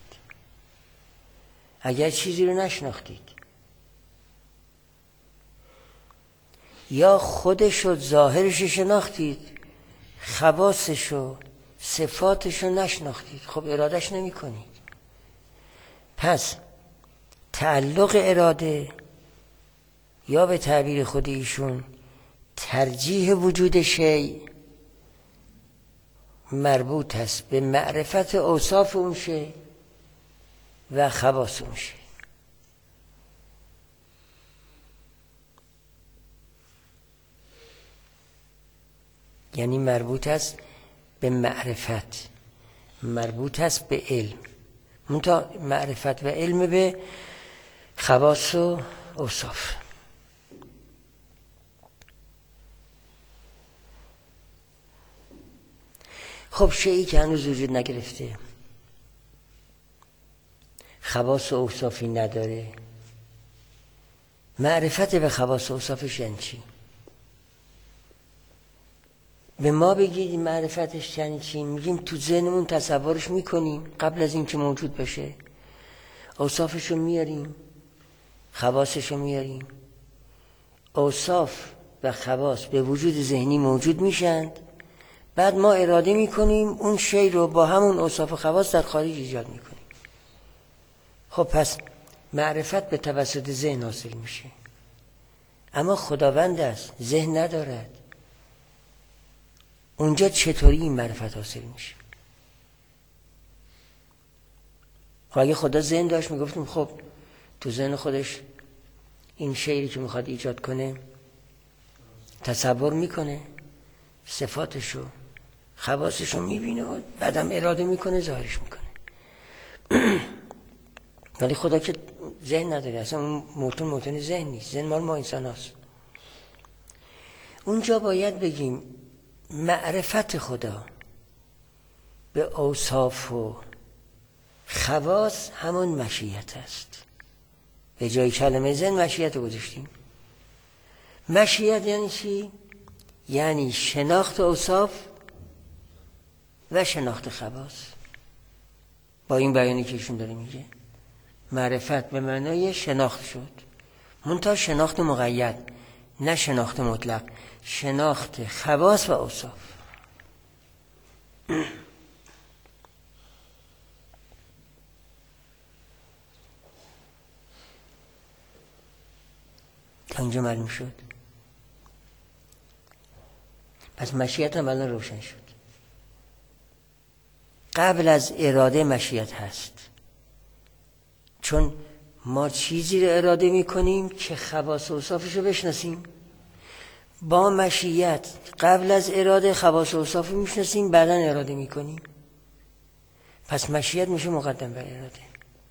اگر چیزی رو نشناختید، یا خودشو ظاهرشو شناختید، خواصشو صفاتشو نشناختید، خب ارادش نمی کنید. پس تعلق اراده یا به تعبیر خود ایشون ترجیح وجود شیء مربوط است به معرفت اوصاف اون شیء و خواص اون شیء. یعنی مربوط است به معرفت، مربوط است به علم، منتها معرفت و علم به خواص و اوصاف. خب شیئی که هنوز وجود نگرفته، خواص و اوصافی نداره، معرفت به خواص و اوصافش یعنی چی؟ به ما بگید معرفتش یعنی چی؟ میگیم تو ذهنمون تصورش میکنیم قبل از اینکه موجود بشه، اوصافشو میاریم، خواصشو میاریم، اوصاف و خواص به وجود ذهنی موجود میشند، بعد ما اراده میکنیم اون شی رو با همون اوصاف و خواص در خارج ایجاد میکنیم. خب پس معرفت به توسط ذهن حاصل میشه، اما خداوند است، ذهن ندارد. اونجا چطوری این معرفت حاصل میشه؟ خب اگه خدا ذهن داشت میگفتیم خب تو ذهن خودش این شیئی که میخواد ایجاد کنه تصور میکنه، صفاتشو خواصشو میبینه و بعدم اراده میکنه ظاهرش میکنه. ولی خدا که ذهن نداره، اصلا اون موتون ذهن نیست، ذهن مال ما انسان هست. اونجا باید بگیم معرفت خدا به اوصاف و خواص همون مشیت است. به جای کلمه ذهن مشیت رو گذاشتیم. مشیت یعنی چی؟ یعنی شناخت اوصاف و شناخت خواص. با این بیانی که ایشون داره میگه معرفت به معنای شناخت شد، منتها شناخت مقید، نه شناخت مطلق، شناخت خواص و اوصاف. تا اینجا معلوم شد. پس مشیت هم الان روشن شد. قبل از اراده مشیت هست، چون ما چیزی رو اراده میکنیم که خواص و اوصافش رو بشناسیم. با مشیت قبل از اراده خواص و اوصاف رو میشناسیم، بعداً اراده میکنیم. پس مشیت میشه مقدم بر اراده.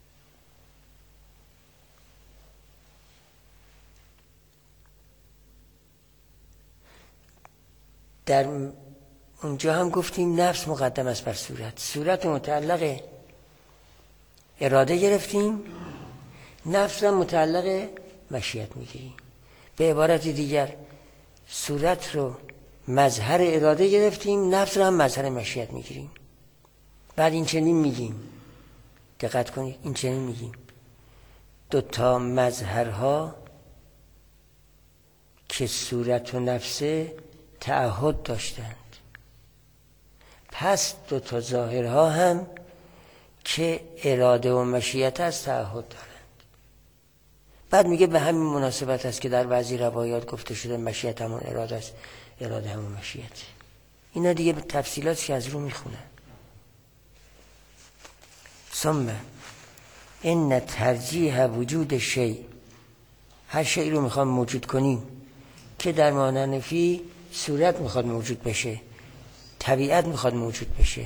در اونجا هم گفتیم نفس مقدم است بر صورت، صورت متعلق اراده گرفتیم، نفس هم متعلق مشیت میگیریم. به عبارت دیگر صورت رو مظهر اراده گرفتیم، نفس رو هم مظهر مشیت میگیریم. بعد این چنین میگیم، دقت کنید، این چنین میگیم دوتا مظهرها که صورت و نفسه تعهد داشتند، پس دوتا ظاهرها هم که اراده و مشیت از تعهد دارند. بعد میگه به همین مناسبت است که در بعضی روایات گفته شده مشیت همون اراده است، اراده همون مشیت. اینا دیگه به تفصیلاتش از رو میخونن. ثم ان ترجیح وجود شیء، هر شیء رو میخوام موجود کنیم که در معنی فی صورت میخواد موجود بشه، طبیعت میخواد موجود بشه،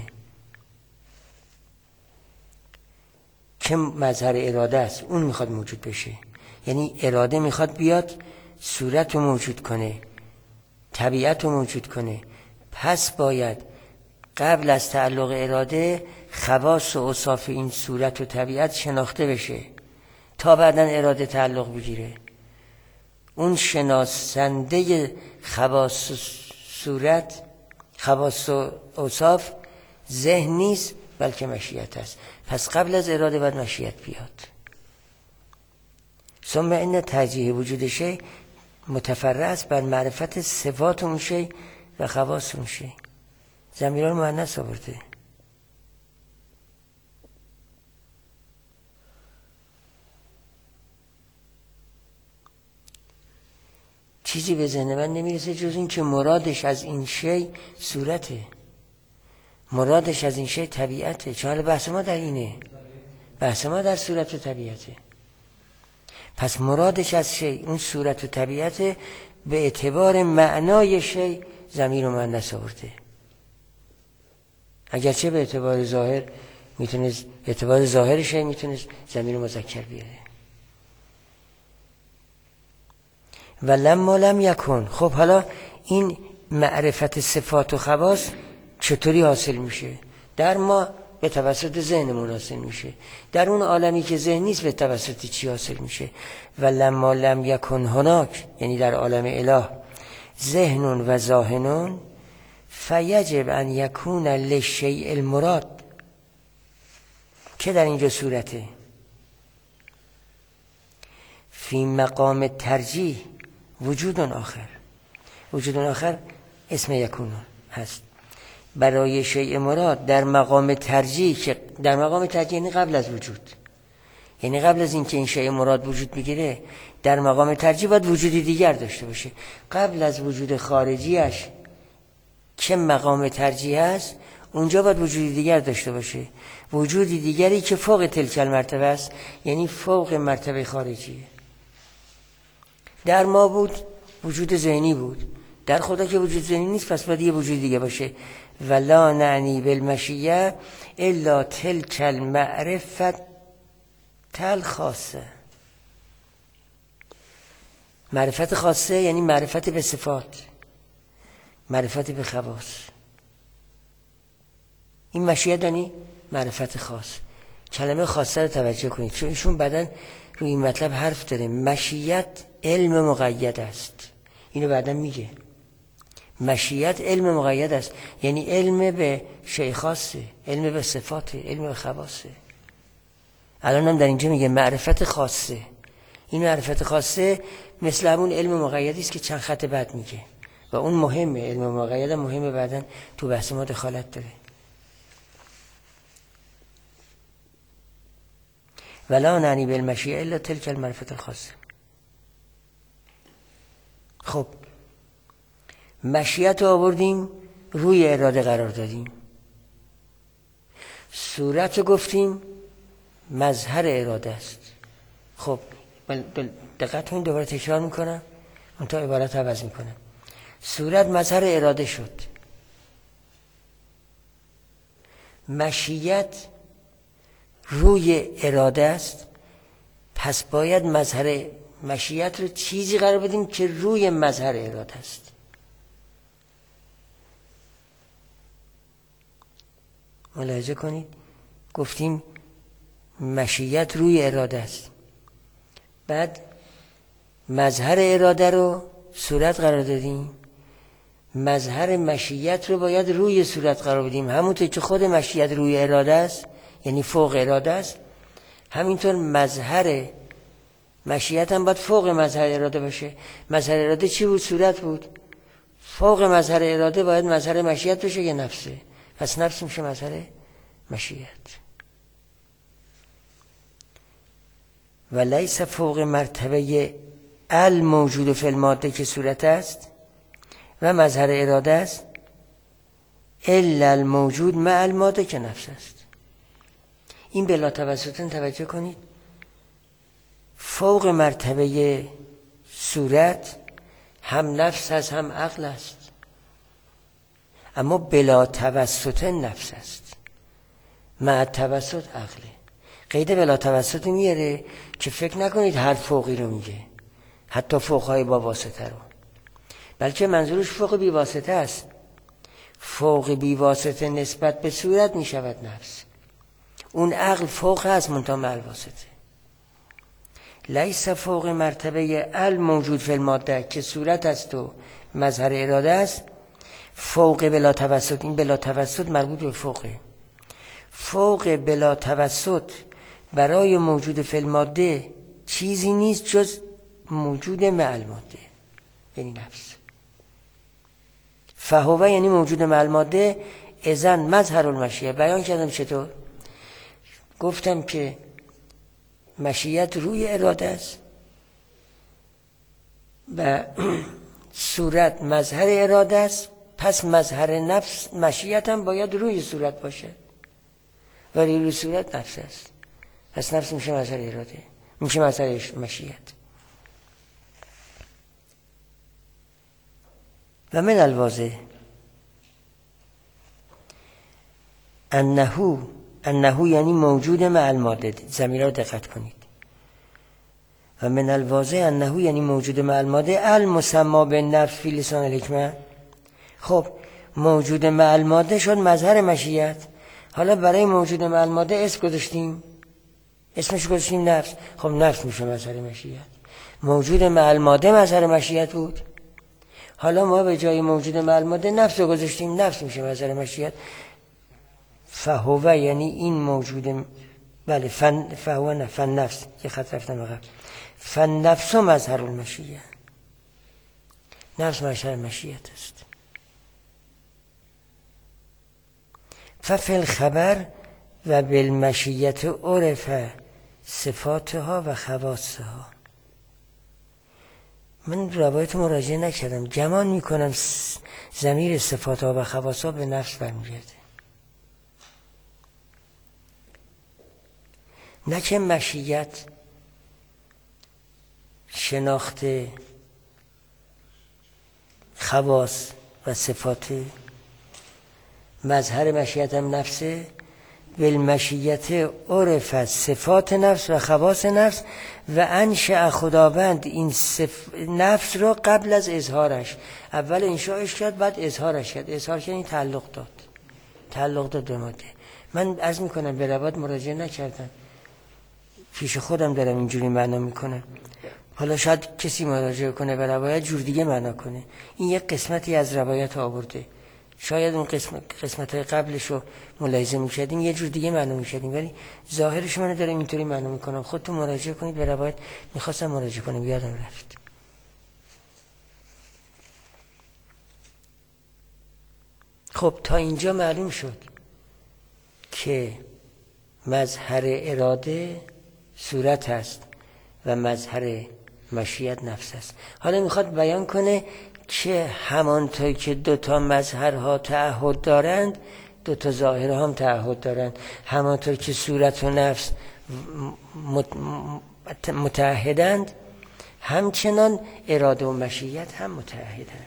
که مظهر اراده است، اون میخواد موجود بشه. یعنی اراده میخواد بیاد صورت رو موجود کنه، طبیعت رو موجود کنه. پس باید قبل از تعلق اراده خواص و اوصاف این صورت و طبیعت شناخته بشه تا بعداً اراده تعلق بگیره. اون شناسنده خواص و صورت، خواص و اوصاف ذهن نیست بلکه مشیت است. پس قبل از اراده باید مشیت بیاد. ثم ان ترجیح وجود شیء، متفرع است بر معرفت صفات اون شی و خواص اون شی. ضمیرها رو مؤنث آورده. چیزی به ذهن من نمیرسه جز این که مرادش از این شی صورته، مرادش از این شی طبیعته. چون بحث ما در اینه، بحث ما در صورت و طبیعته. پس مرادش از شی اون صورت و طبیعته، به اعتبار معنای شی ضمیر مؤنث آورده. اگرچه به اعتبار ظاهر میتونست، به اعتبار ظاهر شی میتونست ضمیر مذکر بیاره. و لما لم یکن. خب حالا این معرفت صفات و خواص چطوری حاصل میشه؟ در ما به توسط ذهنمون حاصل میشه. در اون عالمی که ذهن نیست به توسط چی حاصل میشه؟ و لما لم یکن هناک، یعنی در عالم اله، ذهن و ذاهن فیجب ان یکون للشیء المراد، که در اینجا صورته فی مقام ترجیح وجود آخر. وجود آخر اسم یکون هست برای شیء مراد در مقام ترجیح، که در مقام ترجیح یعنی قبل از وجود، یعنی قبل از اینکه این شیء مراد وجود بگیره در مقام ترجیح باید وجودی دیگر داشته باشه. قبل از وجود خارجیش که مقام ترجیح است، اونجا باید وجودی دیگر داشته باشه، وجودی دیگری که فوق تلک المرتبه است، یعنی فوق مرتبه خارجیه. در ما بود وجود ذهنی بود، در خدا که وجود ذهنی نیست، پس باید یه وجود دیگه باشه. ولا نعنی بالمشیه الا تلک المعرفت الخاصه. معرفت خاصه یعنی معرفت به صفات، معرفت به خواص. این مشیه یعنی معرفت خاص. کلمه خاصه رو توجه کنید، چون ایشون بعدن روی این مطلب حرف داره. مشیت علم مقید است، اینو بعدن میگه. مشیت علم مقید است، یعنی علم به شیء خاصه، علم به صفاته، علم به خواصه. الان هم در اینجا میگه معرفت خاصه. این معرفت خاصه مثل همون علم مقیدی است که چند خط بعد میگه، و اون مهمه. علم مقید مهمه، بعدن تو بحث ما دخالت داره. ولا نعنی بالمشیه الا تلک المعرفت الخاصه. خب مشیت رو آوردیم روی اراده قرار دادیم، صورت رو گفتیم مظهر اراده است. خب دقت کنید، دوباره تکرار میکنم، اون تا عبارت عوض میکنم. صورت مظهر اراده شد، مشیت روی اراده است، پس باید مظهر مشیت رو چیزی قرار بدیم که روی مظهر اراده است. ملاحظه کنید، گفتیم مشیت روی اراده است، بعد مظهر اراده رو صورت قرار دادیم، مظهر مشیت رو باید روی صورت قرار بدیم. همونطور که خود مشیت روی اراده است، یعنی فوق اراده است، همینطور مظهر مشیت هم باید فوق مظهر اراده باشه. مظهر اراده چی بود؟ صورت بود. فوق مظهر اراده باید مظهر مشیت بشه یا نفسه، پس نفس میشه مظهر مشیت. و لیس فوق مرتبه الموجود فی الماده که صورت است و مظهر اراده است، الا الموجود مع الماده که نفس است. این بلا توسطن توجه کنید، فوق مرتبه صورت هم نفس است هم عقل است، اما بلا توسط نفس است، مع توسط عقله. قید بلا توسط میاره که فکر نکنید هر فوقی رو میگه، حتی فوقهای با واسطه رو، بلکه منظورش فوق بی واسطه است. فوق بی واسطه نسبت به صورت میشود نفس، اون عقل فوق هست منتها مع الواسطه. لیس فوق مرتبه الموجود فی الماده که صورت است و مظهر اراده است، فوق بلا توسط. این بلا توسط مربوط به فوقه. فوق بلا توسط برای موجود فی الماده چیزی نیست جز موجود مع الماده. یعنی نفس. فهوه یعنی موجود مع الماده، اذن مظهر المشیت. بیان کردم چطور؟ گفتم که مشیت روی اراده است و صورت مظهر اراده است، پس مظهر نفس مشیت هم باید روی صورت باشه، ولی روی صورت نفس است، پس نفس میشه مظهر اراده، میشه مظهر مشیت. و من الواضح انه یعنی موجود مع الماده. ضمیر رو دقت کنید. و من الواضح انه یعنی موجود مع الماده المسما بالنفس فی لسان الحکمه. خب موجود مع الماده شد مظهر مشیت. حالا برای موجود مع الماده اسم گذاشتیم، اسمش گذاشتیم نفس. خب نفس میشه مظهر مشیت. موجود مع الماده مظهر مشیت بود، حالا ما به جای موجود مع الماده نفس رو گذاشتیم، نفس میشه مظهر مشیت. فهوه یعنی این موجود، بله فهوه نه فن نفس، یه خط رفتم عقب. فن نفس مظهر المشیت، نفس مظهر مشیت است. ففی الخبر و بالمشیت عرف صفاتها و خواصها. من روایت مراجعه نکردم، گمان میکنم ضمیر صفاتها و خواصها به نفس برمیگرده. نه که مشیت شناخت خواص و صفات، مظهر مشیت هم نفسه. بالمشیت عرف صفات نفس و خواص نفس و انشأ خداوند این نفس رو قبل از اظهارش. اول انشاءش کرد بعد اظهارش کرد. اظهار کرد این تعلق داد به ماده. من عرض میکنم به روایت مراجعه نکردم، پیش خودم دارم اینجوری معنا میکنم. حالا شاید کسی مراجعه کنه به روایت جور دیگه معنا کنه. این یک قسمتی از روایت آورده، شاید اون قسمت‌های قبلش رو ملاحظه می‌کردیم یه جور دیگه معنا می‌کردیم، ولی ظاهرش من دارم اینطوری معنا می‌کنم. خودتون مراجعه کنید به روایت. می‌خواستم مراجعه کنم یادم رفت. خب تا اینجا معلوم شد که مظهر اراده صورت است و مظهر مشیت نفس است. حالا میخواد بیان کنه که همانطور که دوتا مظهرها تعهد دارند، دوتا ظاهرها هم تعهد دارند. همانطور که صورت و نفس متعهدند، همچنان اراده و مشیت هم متعهدند.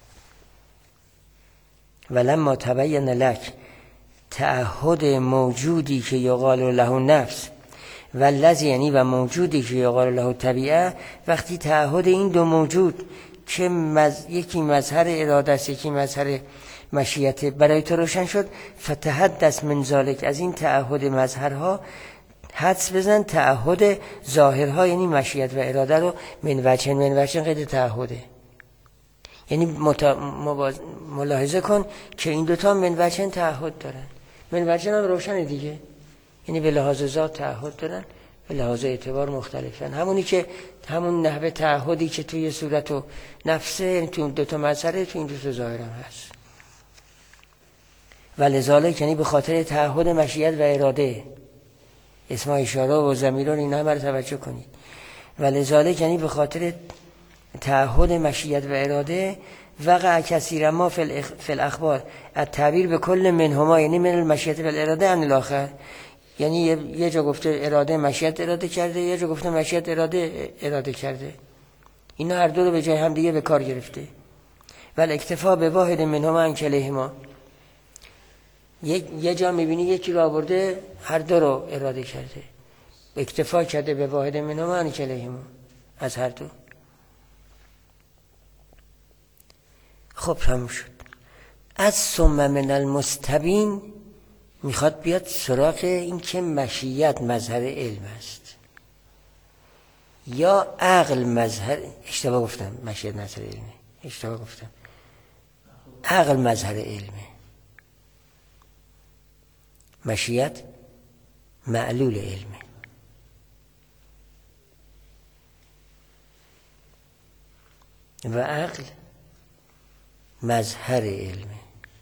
ولما تبین لک تعهد موجودی که یقال له نفس و الذی یعنی و موجودی که یقال له طبیعه، وقتی تعهد این دو موجود که یکی مظهر اراده است یکی مظهر مشیت برای تو روشن شد، فتحدث من ذالک، از این تعهد مظهرها حدس بزن تعهد ظاهرها یعنی مشیت و اراده رو من وجه قید تعهده. یعنی ملاحظه کن که این دوتا من وجه تعهد دارن. من وجه هم روشنه دیگه، یعنی به لحاظ ذات تعهد دارن، به لحاظ اعتبار مختلفن. همونی که همون نحوه تعهدی که توی صورت و نفسه، یعنی توی دوتا مظهره، توی این دوتا ظاهر هم هست. ولذالک یعنی به خاطر تعهد مشیت و اراده، اسم اشاره و ضمیران اینا هم رو توجه کنید. ولذالک یعنی به خاطر تعهد مشیت و اراده وقع کثیر ما فی الاخبار التعبیر به کل منهما، یعنی من المشیت و الاراده عن الاخر. یعنی یه جا گفته اراده مشیت اراده کرده، یه جا گفته مشیت اراده کرده. اینا هر دو رو به جای هم دیگه به کار گرفته. ول اکتفا به واحد منهما عن کلیهما. یه جا میبینی یکی رو آورده هر دو رو اراده کرده، اکتفا کرده به واحد منهما عن کلیهما، از هر دو. خب تموم شد. از ثم من المستبین میخواد بیاد سراغ این که مشیت مظهر علم است یا عقل مظهر، اشتباه گفتم، مشیت مظهر علمه، اشتباه گفتم، عقل مظهر علمه، مشیت معلول علمه. و عقل مظهر علمه.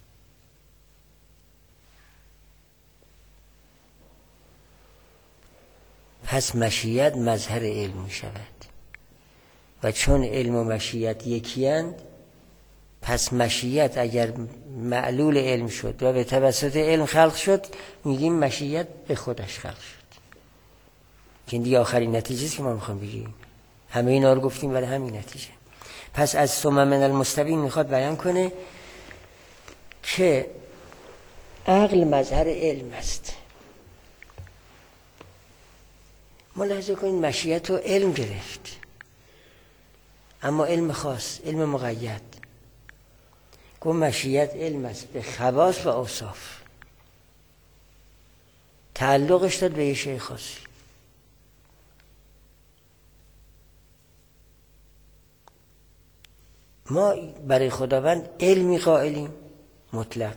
پس مشیت مظهر علم می شود و چون علم و مشیت یکی اند، پس مشیت اگر معلول علم شد و به توسط علم خلق شد، میگیم مشیت به خودش خلق شد، که این دیگه آخرین نتیجه است که ما میخوام بگیم. همه اینا رو گفتیم برای همین نتیجه. پس از ثم من المستبین میخواد بیان کنه که عقل مظهر علم است. ملاحظه کنید مشیت رو علم گرفت، اما علم خاص، علم مقید. گفت مشیت علم است به خواص و اوصاف، تعلقش داد به یه شیء خاصی. ما برای خداوند علمی قائلیم مطلق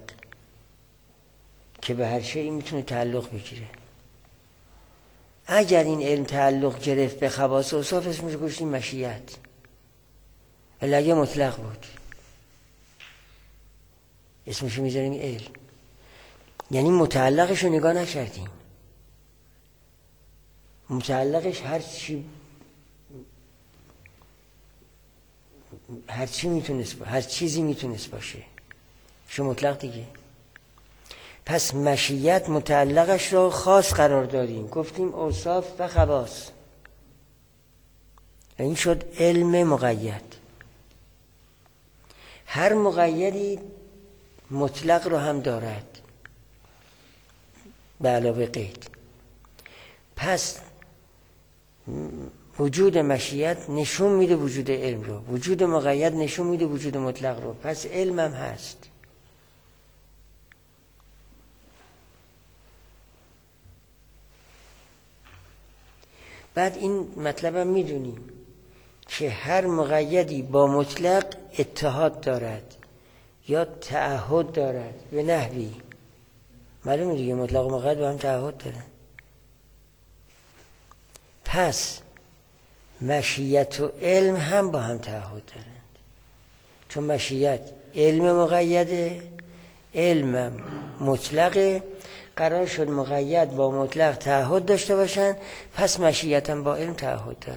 که به هر شیء میتونه تعلق بگیره. اگر این علم تعلق گرفت به خواص و اوصاف، اسمش گفتیم مشیت، الا اگه مطلق بود اسمشو میذاریم علم. یعنی متعلقش رو نگاه نکردیم، متعلقش هر چیزی میتونست باشه، شو مطلق دیگه. پس مشیت متعلقش رو خاص قرار دادیم، گفتیم اوصاف و خواص، و این شد علم مقید. هر مقیدی مطلق رو هم دارد به علاوه قید. پس وجود مشیت نشون میده وجود علم رو، وجود مقید نشون میده وجود مطلق رو، پس علم هم هست. بعد این مطلب هم میدونیم که هر مقیدی با مطلق اتحاد دارد یا تعهد دارد به نحوی. معلومه دیگه مطلق و مقید با هم تعهد دارن. پس مشیت و علم هم با هم تعهد دارند، چون مشیت علم مقیده، علم مطلقه، قرار شد مقید با مطلق تعهد داشته باشن، پس مشیت هم با علم تعهد دارد.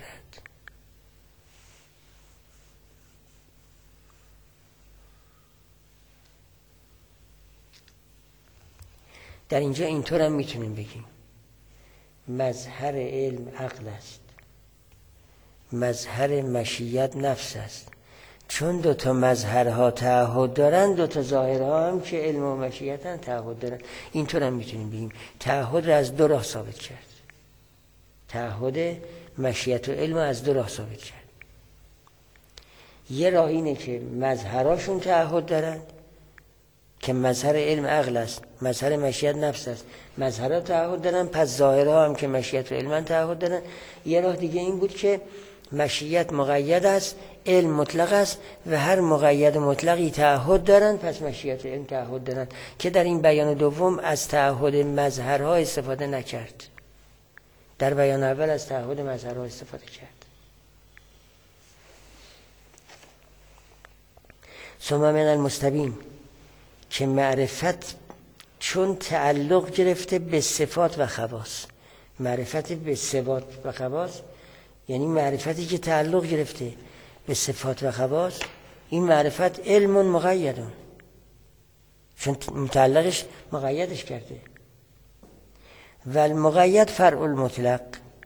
در اینجا اینطور هم میتونیم بگیم مظهر علم عقل است، مظهر مشیت نفس است. چون دوتا مظهرها تعهد دارن، دوتا ظاهرها هم که علم و مشیت هم تعهد دارن. اینطور هم میتونیم بگیم تعهد را از دو راه ثابت کرد، تعهد مشیت و علم از دو راه ثابت کرد. یه راه اینه که مظهراشون تعهد دارن که مظهر علم عقل است، مظهر مشیت نفس است. مظهرها تعهد دارن، پس ظاهرها هم که مشیت و علم تعهد دارن. یه راه دیگه این بود که مشیت مقید است، علم مطلق است و هر مقید مطلقی تعهد دارن، پس مشیت و علم تعهد دارن، که در این بیان دوم از تعهد مظهرها استفاده نکرد، در بیان اول از تعهد مظهرها استفاده کرد. ثم من المستبین که معرفت چون تعلق گرفته به صفات و خواص. معرفت به صفات و خواص یعنی معرفتی که تعلق گرفته به صفات و خواص، این معرفت علم مقیدون، چون متعلقش مقیدش کرده. و المقید فرع المطلق،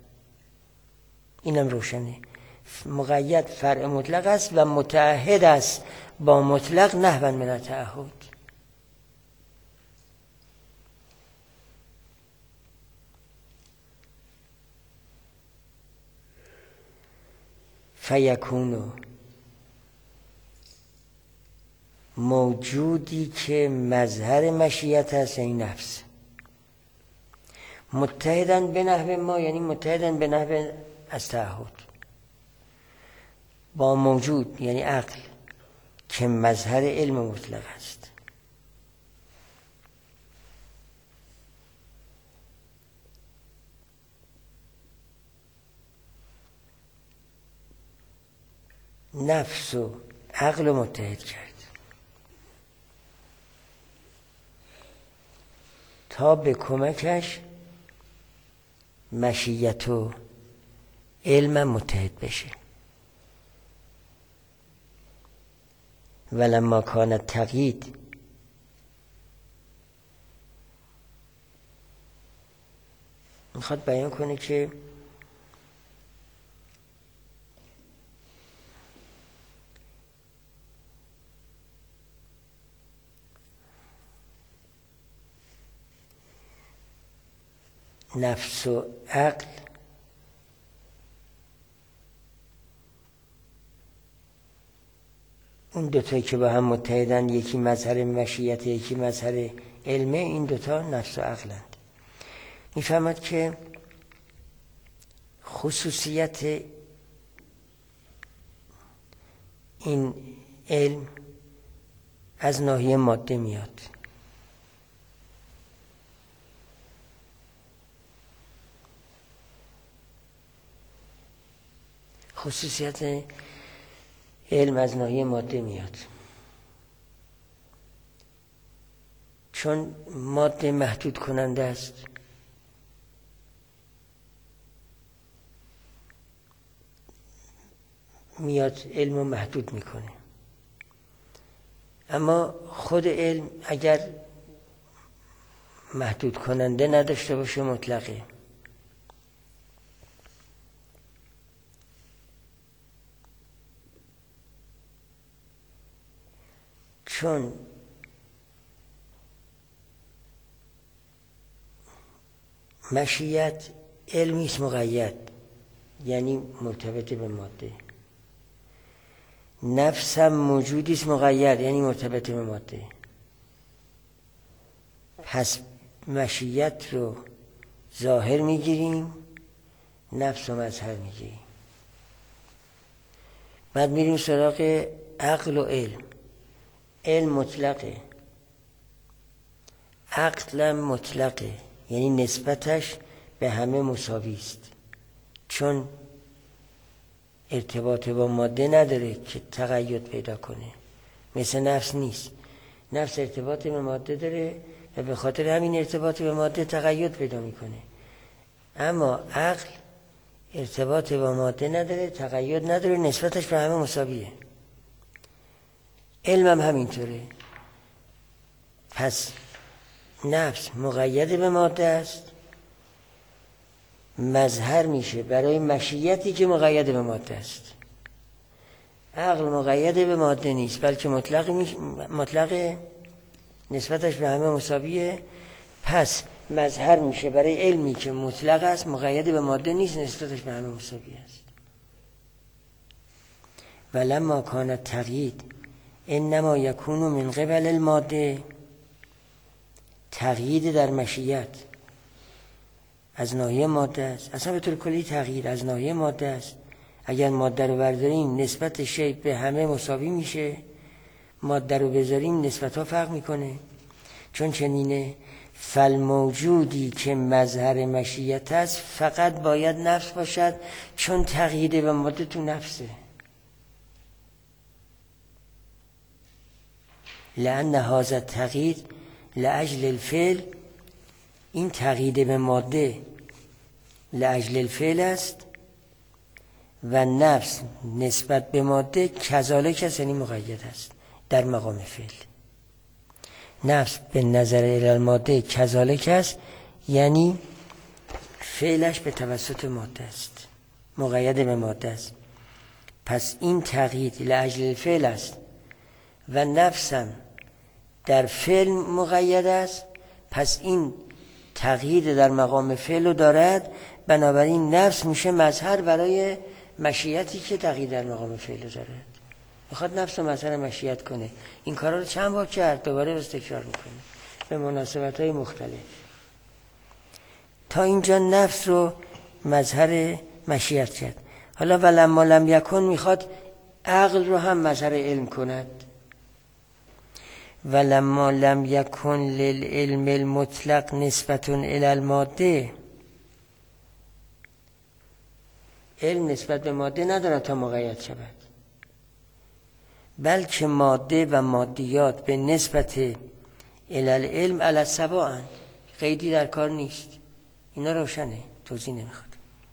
اینم روشنه، مقید فرع مطلق است و متعهد است با مطلق نحو من التعهد. فیکونو موجودی که مظهر مشیت هست این نفس، متحدن به نحو ما، یعنی متحدن به نحو از تعهد، با موجود یعنی عقل که مظهر علم مطلق است. نفس و عقل رو متحد کرد تا به کمکش مشیت و علم متحد بشه. ولما کان التقیید میخواد بیان کنه که نفس و عقل اون دوتایی که با هم متحدن، یکی مظهر مشیت یکی مظهر علمه، این دوتا نفس و عقلند. میفهمد که خصوصیت این علم از ناحیه ماده میاد. خصوصیت علم از ناحیه ماده میاد چون ماده محدود کننده است. میاد علم رو محدود میکنه. اما خود علم اگر محدود کننده نداشته باشه مطلقه. چون مشیت علمی است مقید، یعنی مرتبط به ماده. نفس هم موجودی است مقید، یعنی مرتبط به ماده. پس مشیت رو ظاهر میگیریم، نفس رو مظهر میگیریم. بعد میریم سراغ عقل و علم. علم مطلقه، عقل مطلقه، یعنی نسبتش به همه مساوی است، چون ارتباط با ماده نداره که تقید پیدا کنه. مثل نفس نیست. نفس ارتباط به ماده داره و به خاطر همین ارتباط به ماده تقید پیدا میکنه. اما عقل ارتباط با ماده نداره، تقید نداره، نسبتش به همه مساویه. علم هم همینطوره. پس نفس مقید به ماده است، مظهر میشه برای مشیتی که مقید به ماده است. عقل مقید به ماده نیست، بلکه مطلق نسبتش به همه مساویه. پس مظهر میشه برای علمی که مطلق است، مقید به ماده نیست، نسبتش به همه مساوی است. ولما کان التقیید انما یکون من قبل الماده. تقیید در مشیت از ناحیه ماده است. اصلا به طور کلی تغییر از ناحیه ماده است. اگر ماده رو برداریم نسبت شی به همه مساوی میشه، ماده رو بذاریم نسبت ها فرق میکنه. چون چنینه فالموجودی که مظهر مشیت است فقط باید نفس باشد، چون تقیید به ماده تو نفسه. لأن هذا التقیید لأجل الفعل. این تقیید به ماده لأجل الفعل است و نفس نسبت به ماده کذالک است، یعنی مقید است در مقام فعل. نفس به نظر الماده کذالک است، یعنی فعلش به توسط ماده است، مقید به ماده است. پس این تقیید لأجل الفعل است و نفسم در فعل مقید است. پس این تقیید در مقام فعل رو دارد، بنابراین نفس میشه مظهر برای مشیتی که تقیید در مقام فعل دارد. میخواد نفس رو مظهر مشیت کنه. این کارا رو چند بار کرد، دوباره بس تکرار میکنه به مناسبت‌های مختلف. تا اینجا نفس رو مظهر مشیت کرد. حالا ولما لم یکن میخواد عقل رو هم مظهر علم کند. ولما لم یکن للعلم المطلق نسبت الی الماده. علم نسبت به ماده ندارد تا مقید شود. بلکه ماده و مادیات به نسبت العلم علی السواء، قیدی در کار نیست. اینا روشنه، توضیح نمیخواد.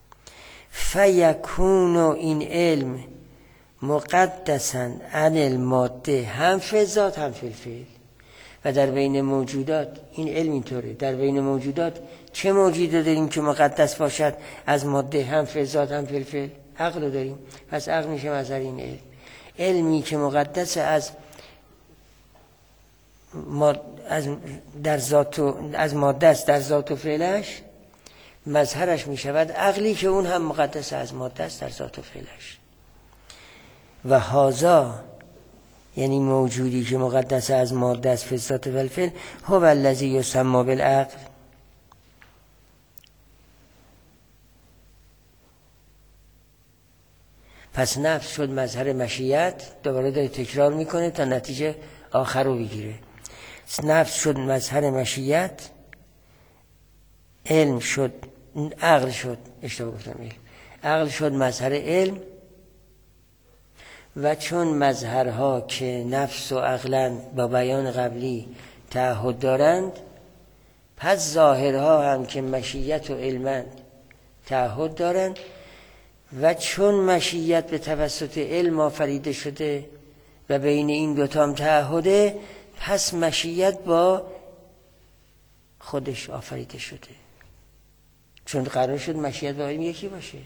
فیکون این علم مقدسا عن الماده هم فی ذات هم فی الفعل. و در بین موجودات این علم اینطوره، در بین موجودات چه موجودی داریم که مقدس باشد از ماده هم فی ذات هم فی الفعل؟ عقل رو داریم. پس عقل میشه مظهر این علم. علمی که مقدس از ماده است در ذات و فعلش، مظهرش میشود عقلی که اون هم مقدس از ماده است در ذات و فعلش. و هذا یعنی موجودی که مقدس از ماده است فی الذات و الفعل، هو الذی یسمى بالعقل. پس نفس شد مظهر مشیت، دوباره داره تکرار میکنه تا نتیجه آخر رو بگیره. نفس شد مظهر مشیت، علم شد، عقل شد، اشتباه گفتم، عقل شد مظهر علم. و چون مظهرها که نفس و عقلن با بیان قبلی تعهد دارند، پس ظاهرها هم که مشیت و علمند تعهد دارند. و چون مشیت به توسط علم آفریده شده و بین این دوتا هم تعهده، پس مشیت با خودش آفریده شده، چون قرار شد مشیت با علم یکی باشه.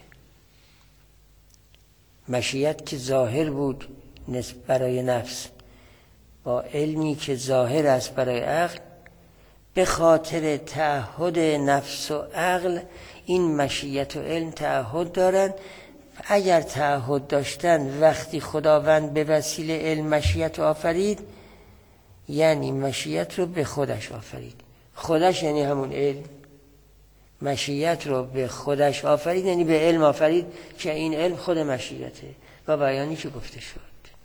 مشیت که ظاهر بود برای نفس با علمی که ظاهر است برای عقل، به خاطر تعهد نفس و عقل این مشیت و علم تعهد دارن. اگر تعهد داشتن وقتی خداوند به وسیله علم مشیت رو آفرید، یعنی مشیت رو به خودش آفرید. خودش یعنی همون علم. مشیت رو به خودش آفرید یعنی به علم آفرید که این علم خود مشیته و بیانی که گفته شد.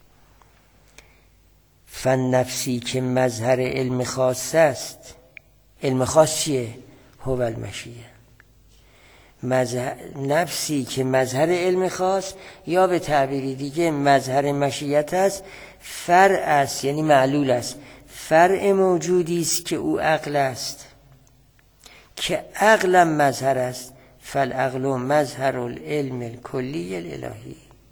فالنفسی که مظهر علم خاص است، علم خاص چیه؟ هو المشیه. نفسی که مظهر علم خاص یا به تعبیری دیگه مظهر مشیت است، فرع است یعنی معلول است، فرع موجودی است که او عقل است، که عقلم مظهر است. فالعقل مظهر العلم الکلی الالهی.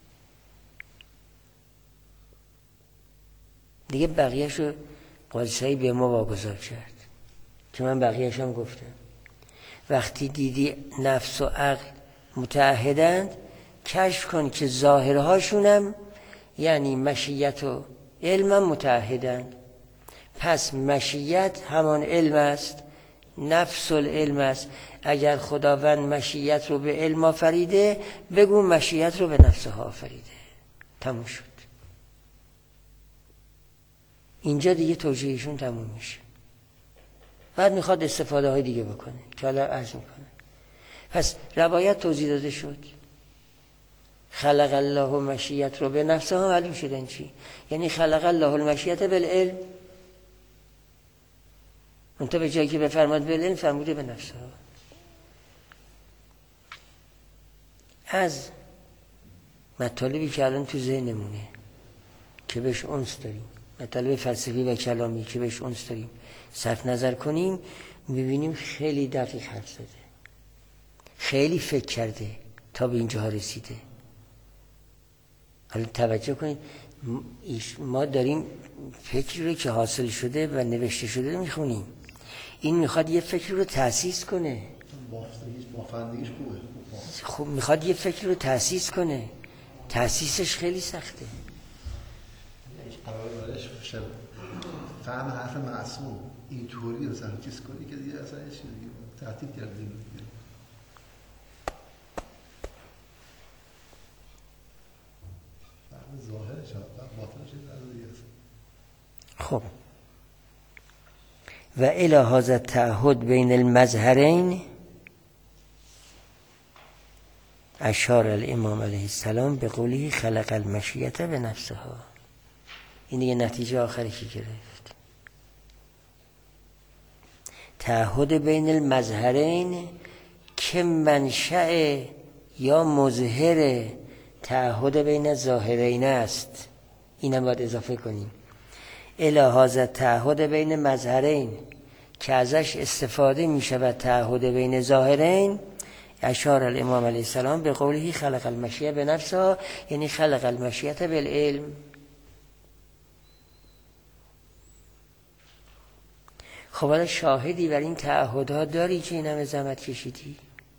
دیگه بقیه‌شو قادسایی به ما واگذار کرد که من بقیه‌ش هم گفتم. وقتی دیدی نفس و عقل متعهدند، کشف کن که ظاهرهاشونم یعنی مشیت و علمم متعهدند. پس مشیت همان علم است، نفس العلم است. اگر خداوند مشیت رو به علم آفریده، بگو مشیت رو به نفسها آفریده. تموم شد. اینجا دیگه توجیهشون تموم میشه. بعد میخواد استفاده های دیگه بکنه که حالا عرض میکنه. پس روایت توضیح داده شد. خلق الله مشیت رو به نفسه ها معلوم شدن چی؟ یعنی خلق الله المشیت بالعلم. منطقه به جایی که بفرماد بالعلم فرموده به نفسه ها. از مطالبی که الان تو ذهنمونه که بهش انس داریم، مطالب فلسفی و کلامی که بهش انس داریم، صرف نظر کنیم، میبینیم خیلی دقیق حرف زده، خیلی فکر کرده تا به اینجا رسیده. حالا توجه کنید، ما داریم فکری رو که حاصل شده و نوشته شده میخونیم. این میخواد یه فکر رو تأسیس کنه. بافندگیش خوبه. خب میخواد یه فکر رو تأسیس کنه. تأسیسش خیلی سخته. قرارش باشه فهم حرف معصوم اینطوری مثلا چیز کنی که دیگه اصلا چیزی ترتیب کردیم. فهم ظاهرش باطنش از دیگه. خب و الی هذا التعهد بین المظهرین اشار الامام علیه السلام به قوله خلق المشیت به نفسها. این دیگه نتیجه آخری که گرفت. تعهد بین المظهرین که منشأ یا مظهر تعهد بین ظاهرین است. اینم باید اضافه کنیم. الی هذا تعهد بین مظهرین که ازش استفاده می شود تعهد بین ظاهرین. اشار الامام علیه السلام به قوله خلق المشیه به نفسها، یعنی خلق المشیت بالعلم. خب حالا شاهدی بر این تعهدها داری که این همه زحمت کشیدی؟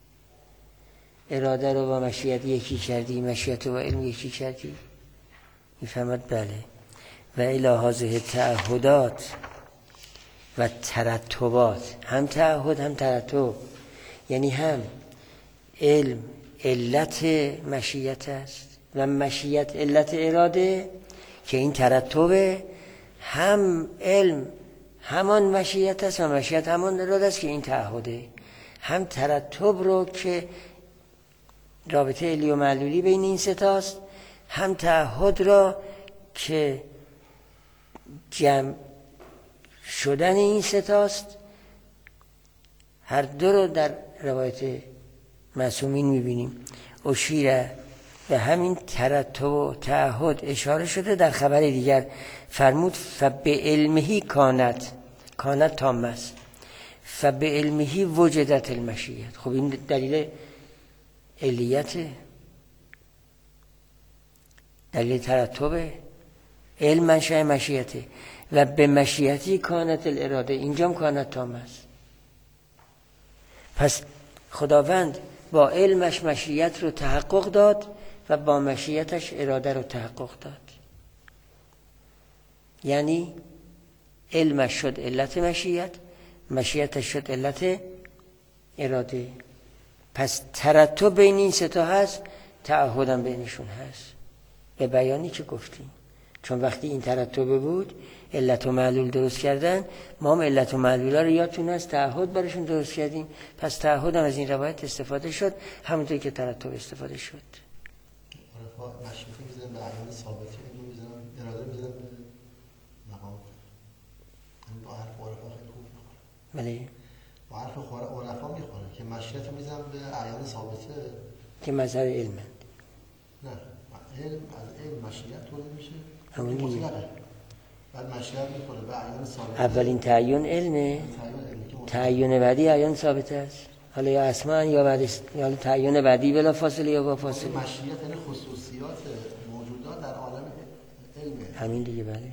اراده رو با مشیت یکی کردی، مشیت رو با علم یکی کردی؟ میفهمد بله. و الی هذه تعهدات و ترتبات، هم تعهد هم ترتب، یعنی هم علم علت مشیت است و مشیت علت اراده که این ترتبه، هم علم همان مشیت است و مشیت همان اراده است که این تعهده. هم ترتب رو که رابطه علی و معلولی بین این ستاست، هم تعهد را که جمع شدن این ستاست. هر دو رو در روایت معصومین میبینیم. اشیره به همین ترتب و تعهد اشاره شده در خبر دیگر. فرمود فبعلمه کانت تام است، فبعلمه وجدت المشیت. خب این دلیل علیته، دلیل ترتبه. علم منشأ مشیته و به مشیتی کانت الاراده، اینجام کانت تام است. پس خداوند با علمش مشیت رو تحقق داد و با مشیتش اراده رو تحقق داد. یعنی علمش شد علت مشیت، مشیتش شد علت اراده. پس ترتب بین این ستا هست، تعهدم بینشون هست به بیانی که گفتیم. چون وقتی این ترتبه بود علت و معلول درست کردن، ما هم علت و معلولا رو یادتون هست تعهد براشون درست کردیم. پس تعهد هم از این روایت استفاده شد همونطور که ترتب استفاده شد. مشیتی میزنن به اعیان ثابتی، اینو میزنن اراده میزنن به مقام. این با حرف عرفا خیلی خوب میخوره. بله با حرف عرفا میخوره که مشیت میزنن به اعیان ثابته که مظهر علمند. نه علم از علم مشیت تولید میشه همون دیگه. بعد مشیت میکنه به اعیان ثابته. اولین تعیین علمه، تعیین بعدی اعیان ثابته است. حالا یا اسماً یا بعد یا تعیین بعدی بلا فاصله یا با فاصله. مشیت یعنی خصوصیات موجودات در عالم علمه. همین دیگه بله.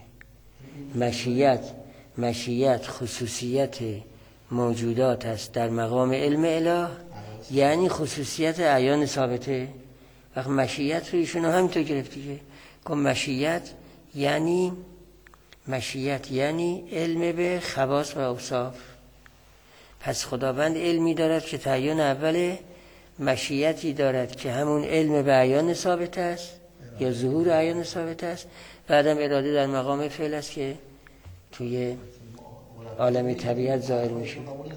مشیت خصوصیت موجودات است در مقام علم اله، یعنی خصوصیت اعیان ثابته. وقت مشیت رو ایشون همینطور گرفتی که گفت مشیت یعنی علم به خواص و اوصاف. پس خداوند علمی دارد که تعیین اوله، مشیتی دارد که همون علم به اعیان ثابت است یا ظهور اعیان ثابت است، بعدم اراده در مقام فعل است که توی عالم طبیعت ظاهر میشه.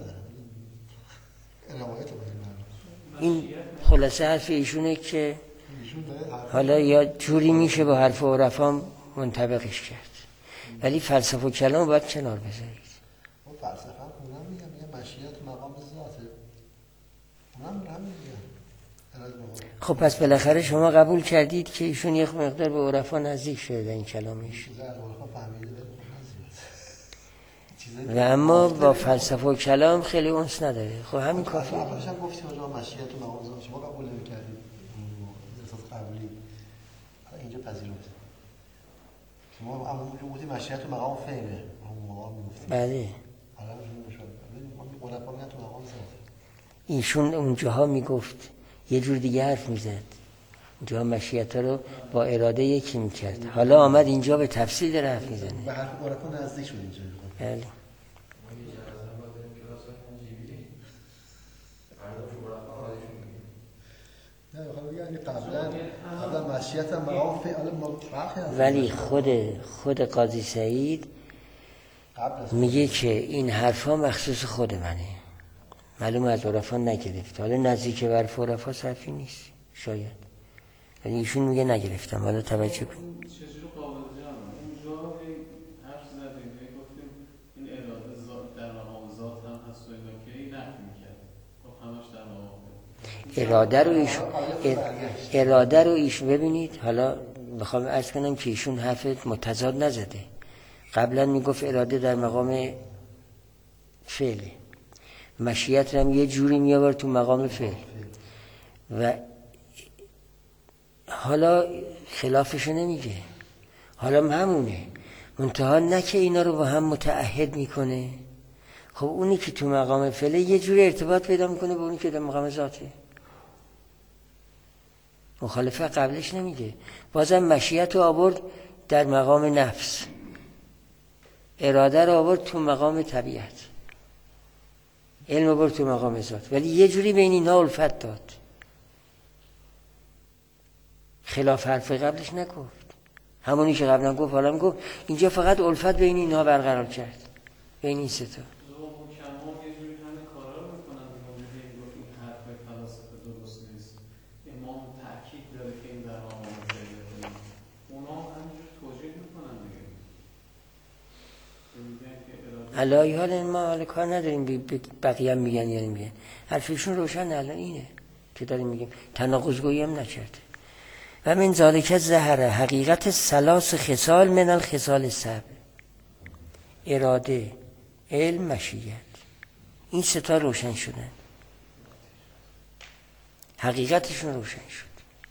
این خلاصه حرف ایشونه که حالا یا جوری میشه با حرف عرفا منطبقش کرد، ولی فلسفه و کلام باید کنار بذارید. فلسفه هم اونم میگه مشیت مقام ذاته، اونم میگه. خب پس بالاخره شما قبول کردید که ایشون یک مقدار به عرفا نزدیک شده در این کلامش، و اما با فلسفه و کلام خیلی انس نداره. خب همین کافیه. آخرش هم گفتیم آجا مشیت و مقام ذات شما قبول نمی‌کردید، اساس قبولی اینجا پذیرفت. شما همون گفتید مشیت و مقام فهمه، اون موقع میگفتید بله. حالا نمی‌شد. ما عرفا میگن تو مقام ذات. ایشون اونجاها میگفت یه جور دیگه حرف میزد، اونجا مشیت رو با اراده یکی میکرد. حالا آمد اینجا به تفصیل داره حرف میزنه. به حرف عرفا نزدیک شد اینجا. بله. یعنی قبلا مشیت هم مقام فعال ولی خود قاضی سعید میگه که این حرفا مخصوص خود منه، معلوم از عرفا نگرفت. حالا نزدیک به عرف عرفا صرفی نیست شاید، ولی ایشون میگه نگرفتم. حالا توجه کن. چجوری قابل جمع اونجا حرف زدیم گفتیم این اراده در مقام ذات هم هست و اینا که این نفی میکرد. خب همش در مقام اراده رو ایشون ببینید. حالا بخوام عرض کنم که ایشون حرف متضاد نزده. قبلا میگفت اراده در مقام فعله، مشیت رو هم یه جوری میآورد تو مقام فعل و حالا خلافشو نمیگه، حالا همونه، منتها نه که اینا رو با هم متعهد میکنه. خب اونی که تو مقام فعله یه جوری ارتباط پیدا میکنه با اونی که در مقام ذاته، مخالفه قبلش نمیگه. بازم مشیت رو آورد در مقام نفس، اراده رو آورد تو مقام طبیعت، علم رو برد تو مقام ذات، ولی یه جوری بین اینها الفت داد. خلاف حرف قبلش نگفت، همونی که قبلا گفت حالا هم گفت. اینجا فقط الفت بین اینها برقرار کرد، بین این سه تا. علای حال ما حال کار نداریم بقیه هم میگن یا نمیگن، حرفشون روشن الان اینه که داریم میگیم، تناقض‌گویی هم نکرده. و من ذالک ظهر حقیقت ثلاث خصال من الخصال سبع، اراده، علم، مشیت، این سه تا روشن شدن، حقیقتشون روشن شد.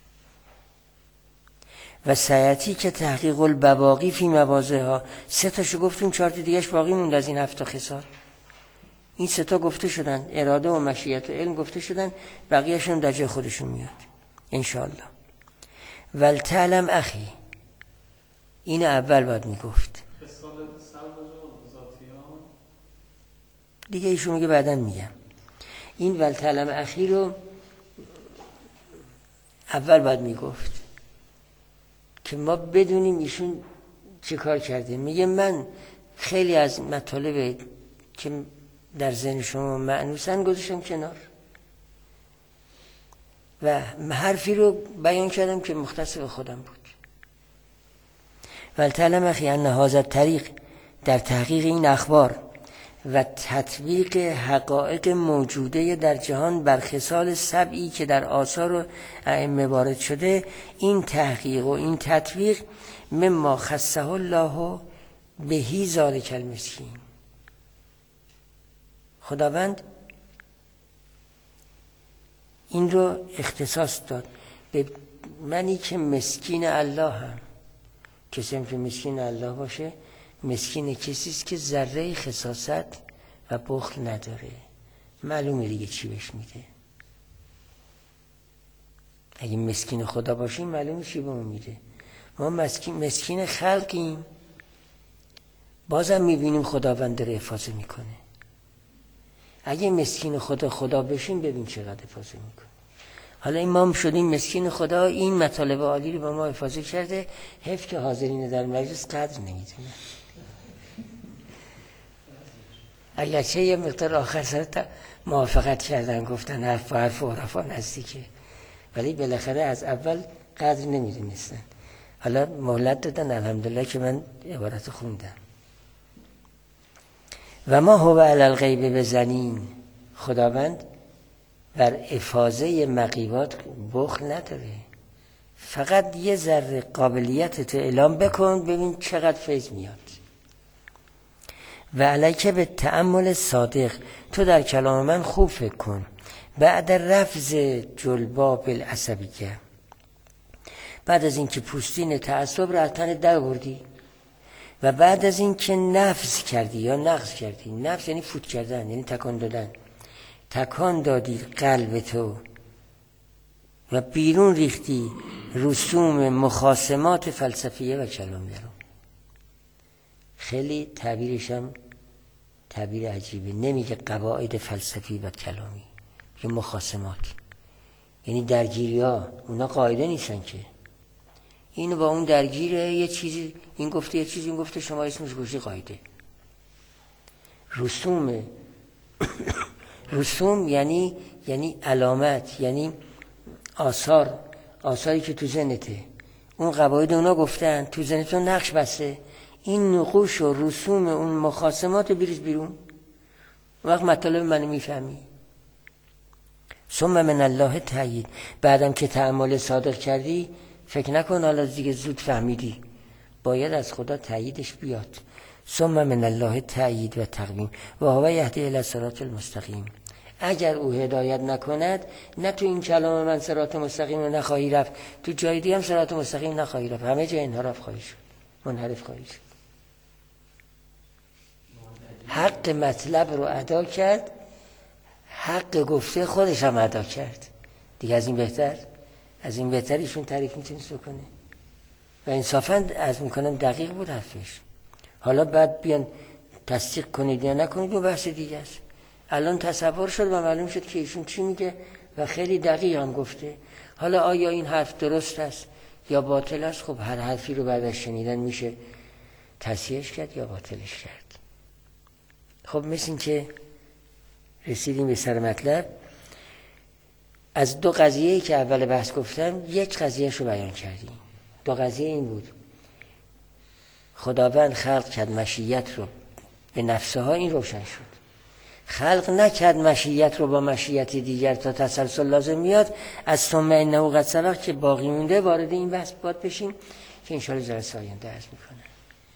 و سیاتی که تحقیق البواقی فی مواضعها، سه تاشو گفتیم، 4 تا دیگهش باقی موند از این 7 خصال. این سه تا گفته شدن، اراده و مشیت و علم گفته شدن، بقیه‌شون در جای خودشون میاد ان شاء الله. ولتعلم اخی، این اول باید میگفت دیگه، ایشون میگه بعدن میگم. این ولتعلم اخی رو اول باید میگفت که ما بدونیم ایشون چه کار کرده. میگه من خیلی از مطالب که در ذهن شما مأنوسن گذاشتم کنار و حرفی رو بیان کردم که مختص به خودم بود. ولتعلم اخی ان هذا الطریق، در تحقیق این اخبار و تطبیق حقایق موجوده در جهان بر خصال سبعی که در آثار و ائمه وارد شده، این تحقیق و این تطبیق مما خصه الله بهی ذالک المسکین، خداوند این رو اختصاص داد به منی که مسکین الله هم. کسی هم که مسکین الله باشه، مسکین کسیست که ذره خساست و بخل نداره، معلومه دیگه چی بهش میده. اگه مسکین خدا باشیم معلومه چی به اون میده. ما مسکین خلقیم، بازم میبینیم خداوند داره حفاظت میکنه. اگه مسکین خدا بشیم ببین چقدر حفاظت میکنه. حالا این ما هم شدیم مسکین خدا، این مطالب عالی رو به ما حفاظت کرده. حیف که حاضرین در مجلس قدر نمیدونه. اگرچه یه مقدار آخر سر موافقت کردن، گفتن حرف با حرف عرفا نزدیکه، ولی بالاخره از اول قدر نمیدونستن. حالا مهلت دادن الحمدلله که من عبارت خوندم. و ما هو علی الغیب بزنین، خداوند بر افاضه مغیبات بخل نداره. فقط یه ذره قابلیتت اعلام بکن ببین چقدر فیض میاد. و علیک به تأمل صادق، تو در کلام من خوب فکر کن. بعد رفض جلباب العصبیه، بعد از اینکه پوستین تعصب را از تن در بردی و بعد از اینکه نفض کردی یا نقض کردی، نفض یعنی فوت کردن، یعنی تکان دادن، تکان دادی قلب تو و بیرون ریختی رسوم مخاصمات فلسفیه و کلامیه رو. خیلی تعبیرشم تعبیر عجیبه، نمیگه قواعد فلسفی و کلامی، یه مخاصمات، یعنی درگیری ها، اونا قاعده نیستن که اینو با اون درگیره، یه چیزی این گفته یه چیزی این گفته، شما اسمش گوشی قاعده. رسوم یعنی علامت، یعنی آثاری که تو ذهنته، اون قواعد اونا گفتن، تو ذهنتون نقش بسته، این نقوش و رسوم اون مخاصمات رو بریز بیرون، وقت مطالب منو میفهمی. ثم من الله تأیید، بعدم که تأمل صادق کردی فکر نکن حالا دیگه زود فهمیدی، باید از خدا تأییدش بیاد. ثم من الله تأیید و تقویم و هو یهدی الی الصراط المستقیم. اگر او هدایت نکند، نه تو این کلام من صراط مستقیم رو نخواهی رفت، تو جای دیگه هم صراط مستقیم نخواهی رفت، همه جای انحراف خواهی شد، منحرف خواهی شد. حق مطلب رو ادا کرد، حق گفته خودش هم ادا کرد. دیگه از این بهتر ایشون تعریف میتونست بکنه. و انصافاً عرض میکنم دقیق بود حرفش. حالا بعد بیان تصدیق کنید یا نکنید و بحث دیگه است. الان تصور شد و معلوم شد که ایشون چی میگه و خیلی دقیق هم گفته. حالا آیا این حرف درست است یا باطل است؟ خب هر حرفی رو بعد از شنیدن میشه تصحیحش کرد یا باطلش کرد. خب مثل این که رسیدیم به سر مطلب. از دو قضیه‌ای که اول بحث گفتم یک قضیه‌اش رو بیان کردیم. دو قضیه این بود: خداوند خلق کرد مشیت رو به نفسها، این روشن شد. خلق نکرد مشیت رو با مشیت دیگر تا تسلسل لازم میاد. از ثم انه قد سبق که باقی مونده وارد این بحث باید بشیم که انشاءالله جلسه آینده عرض میکنم.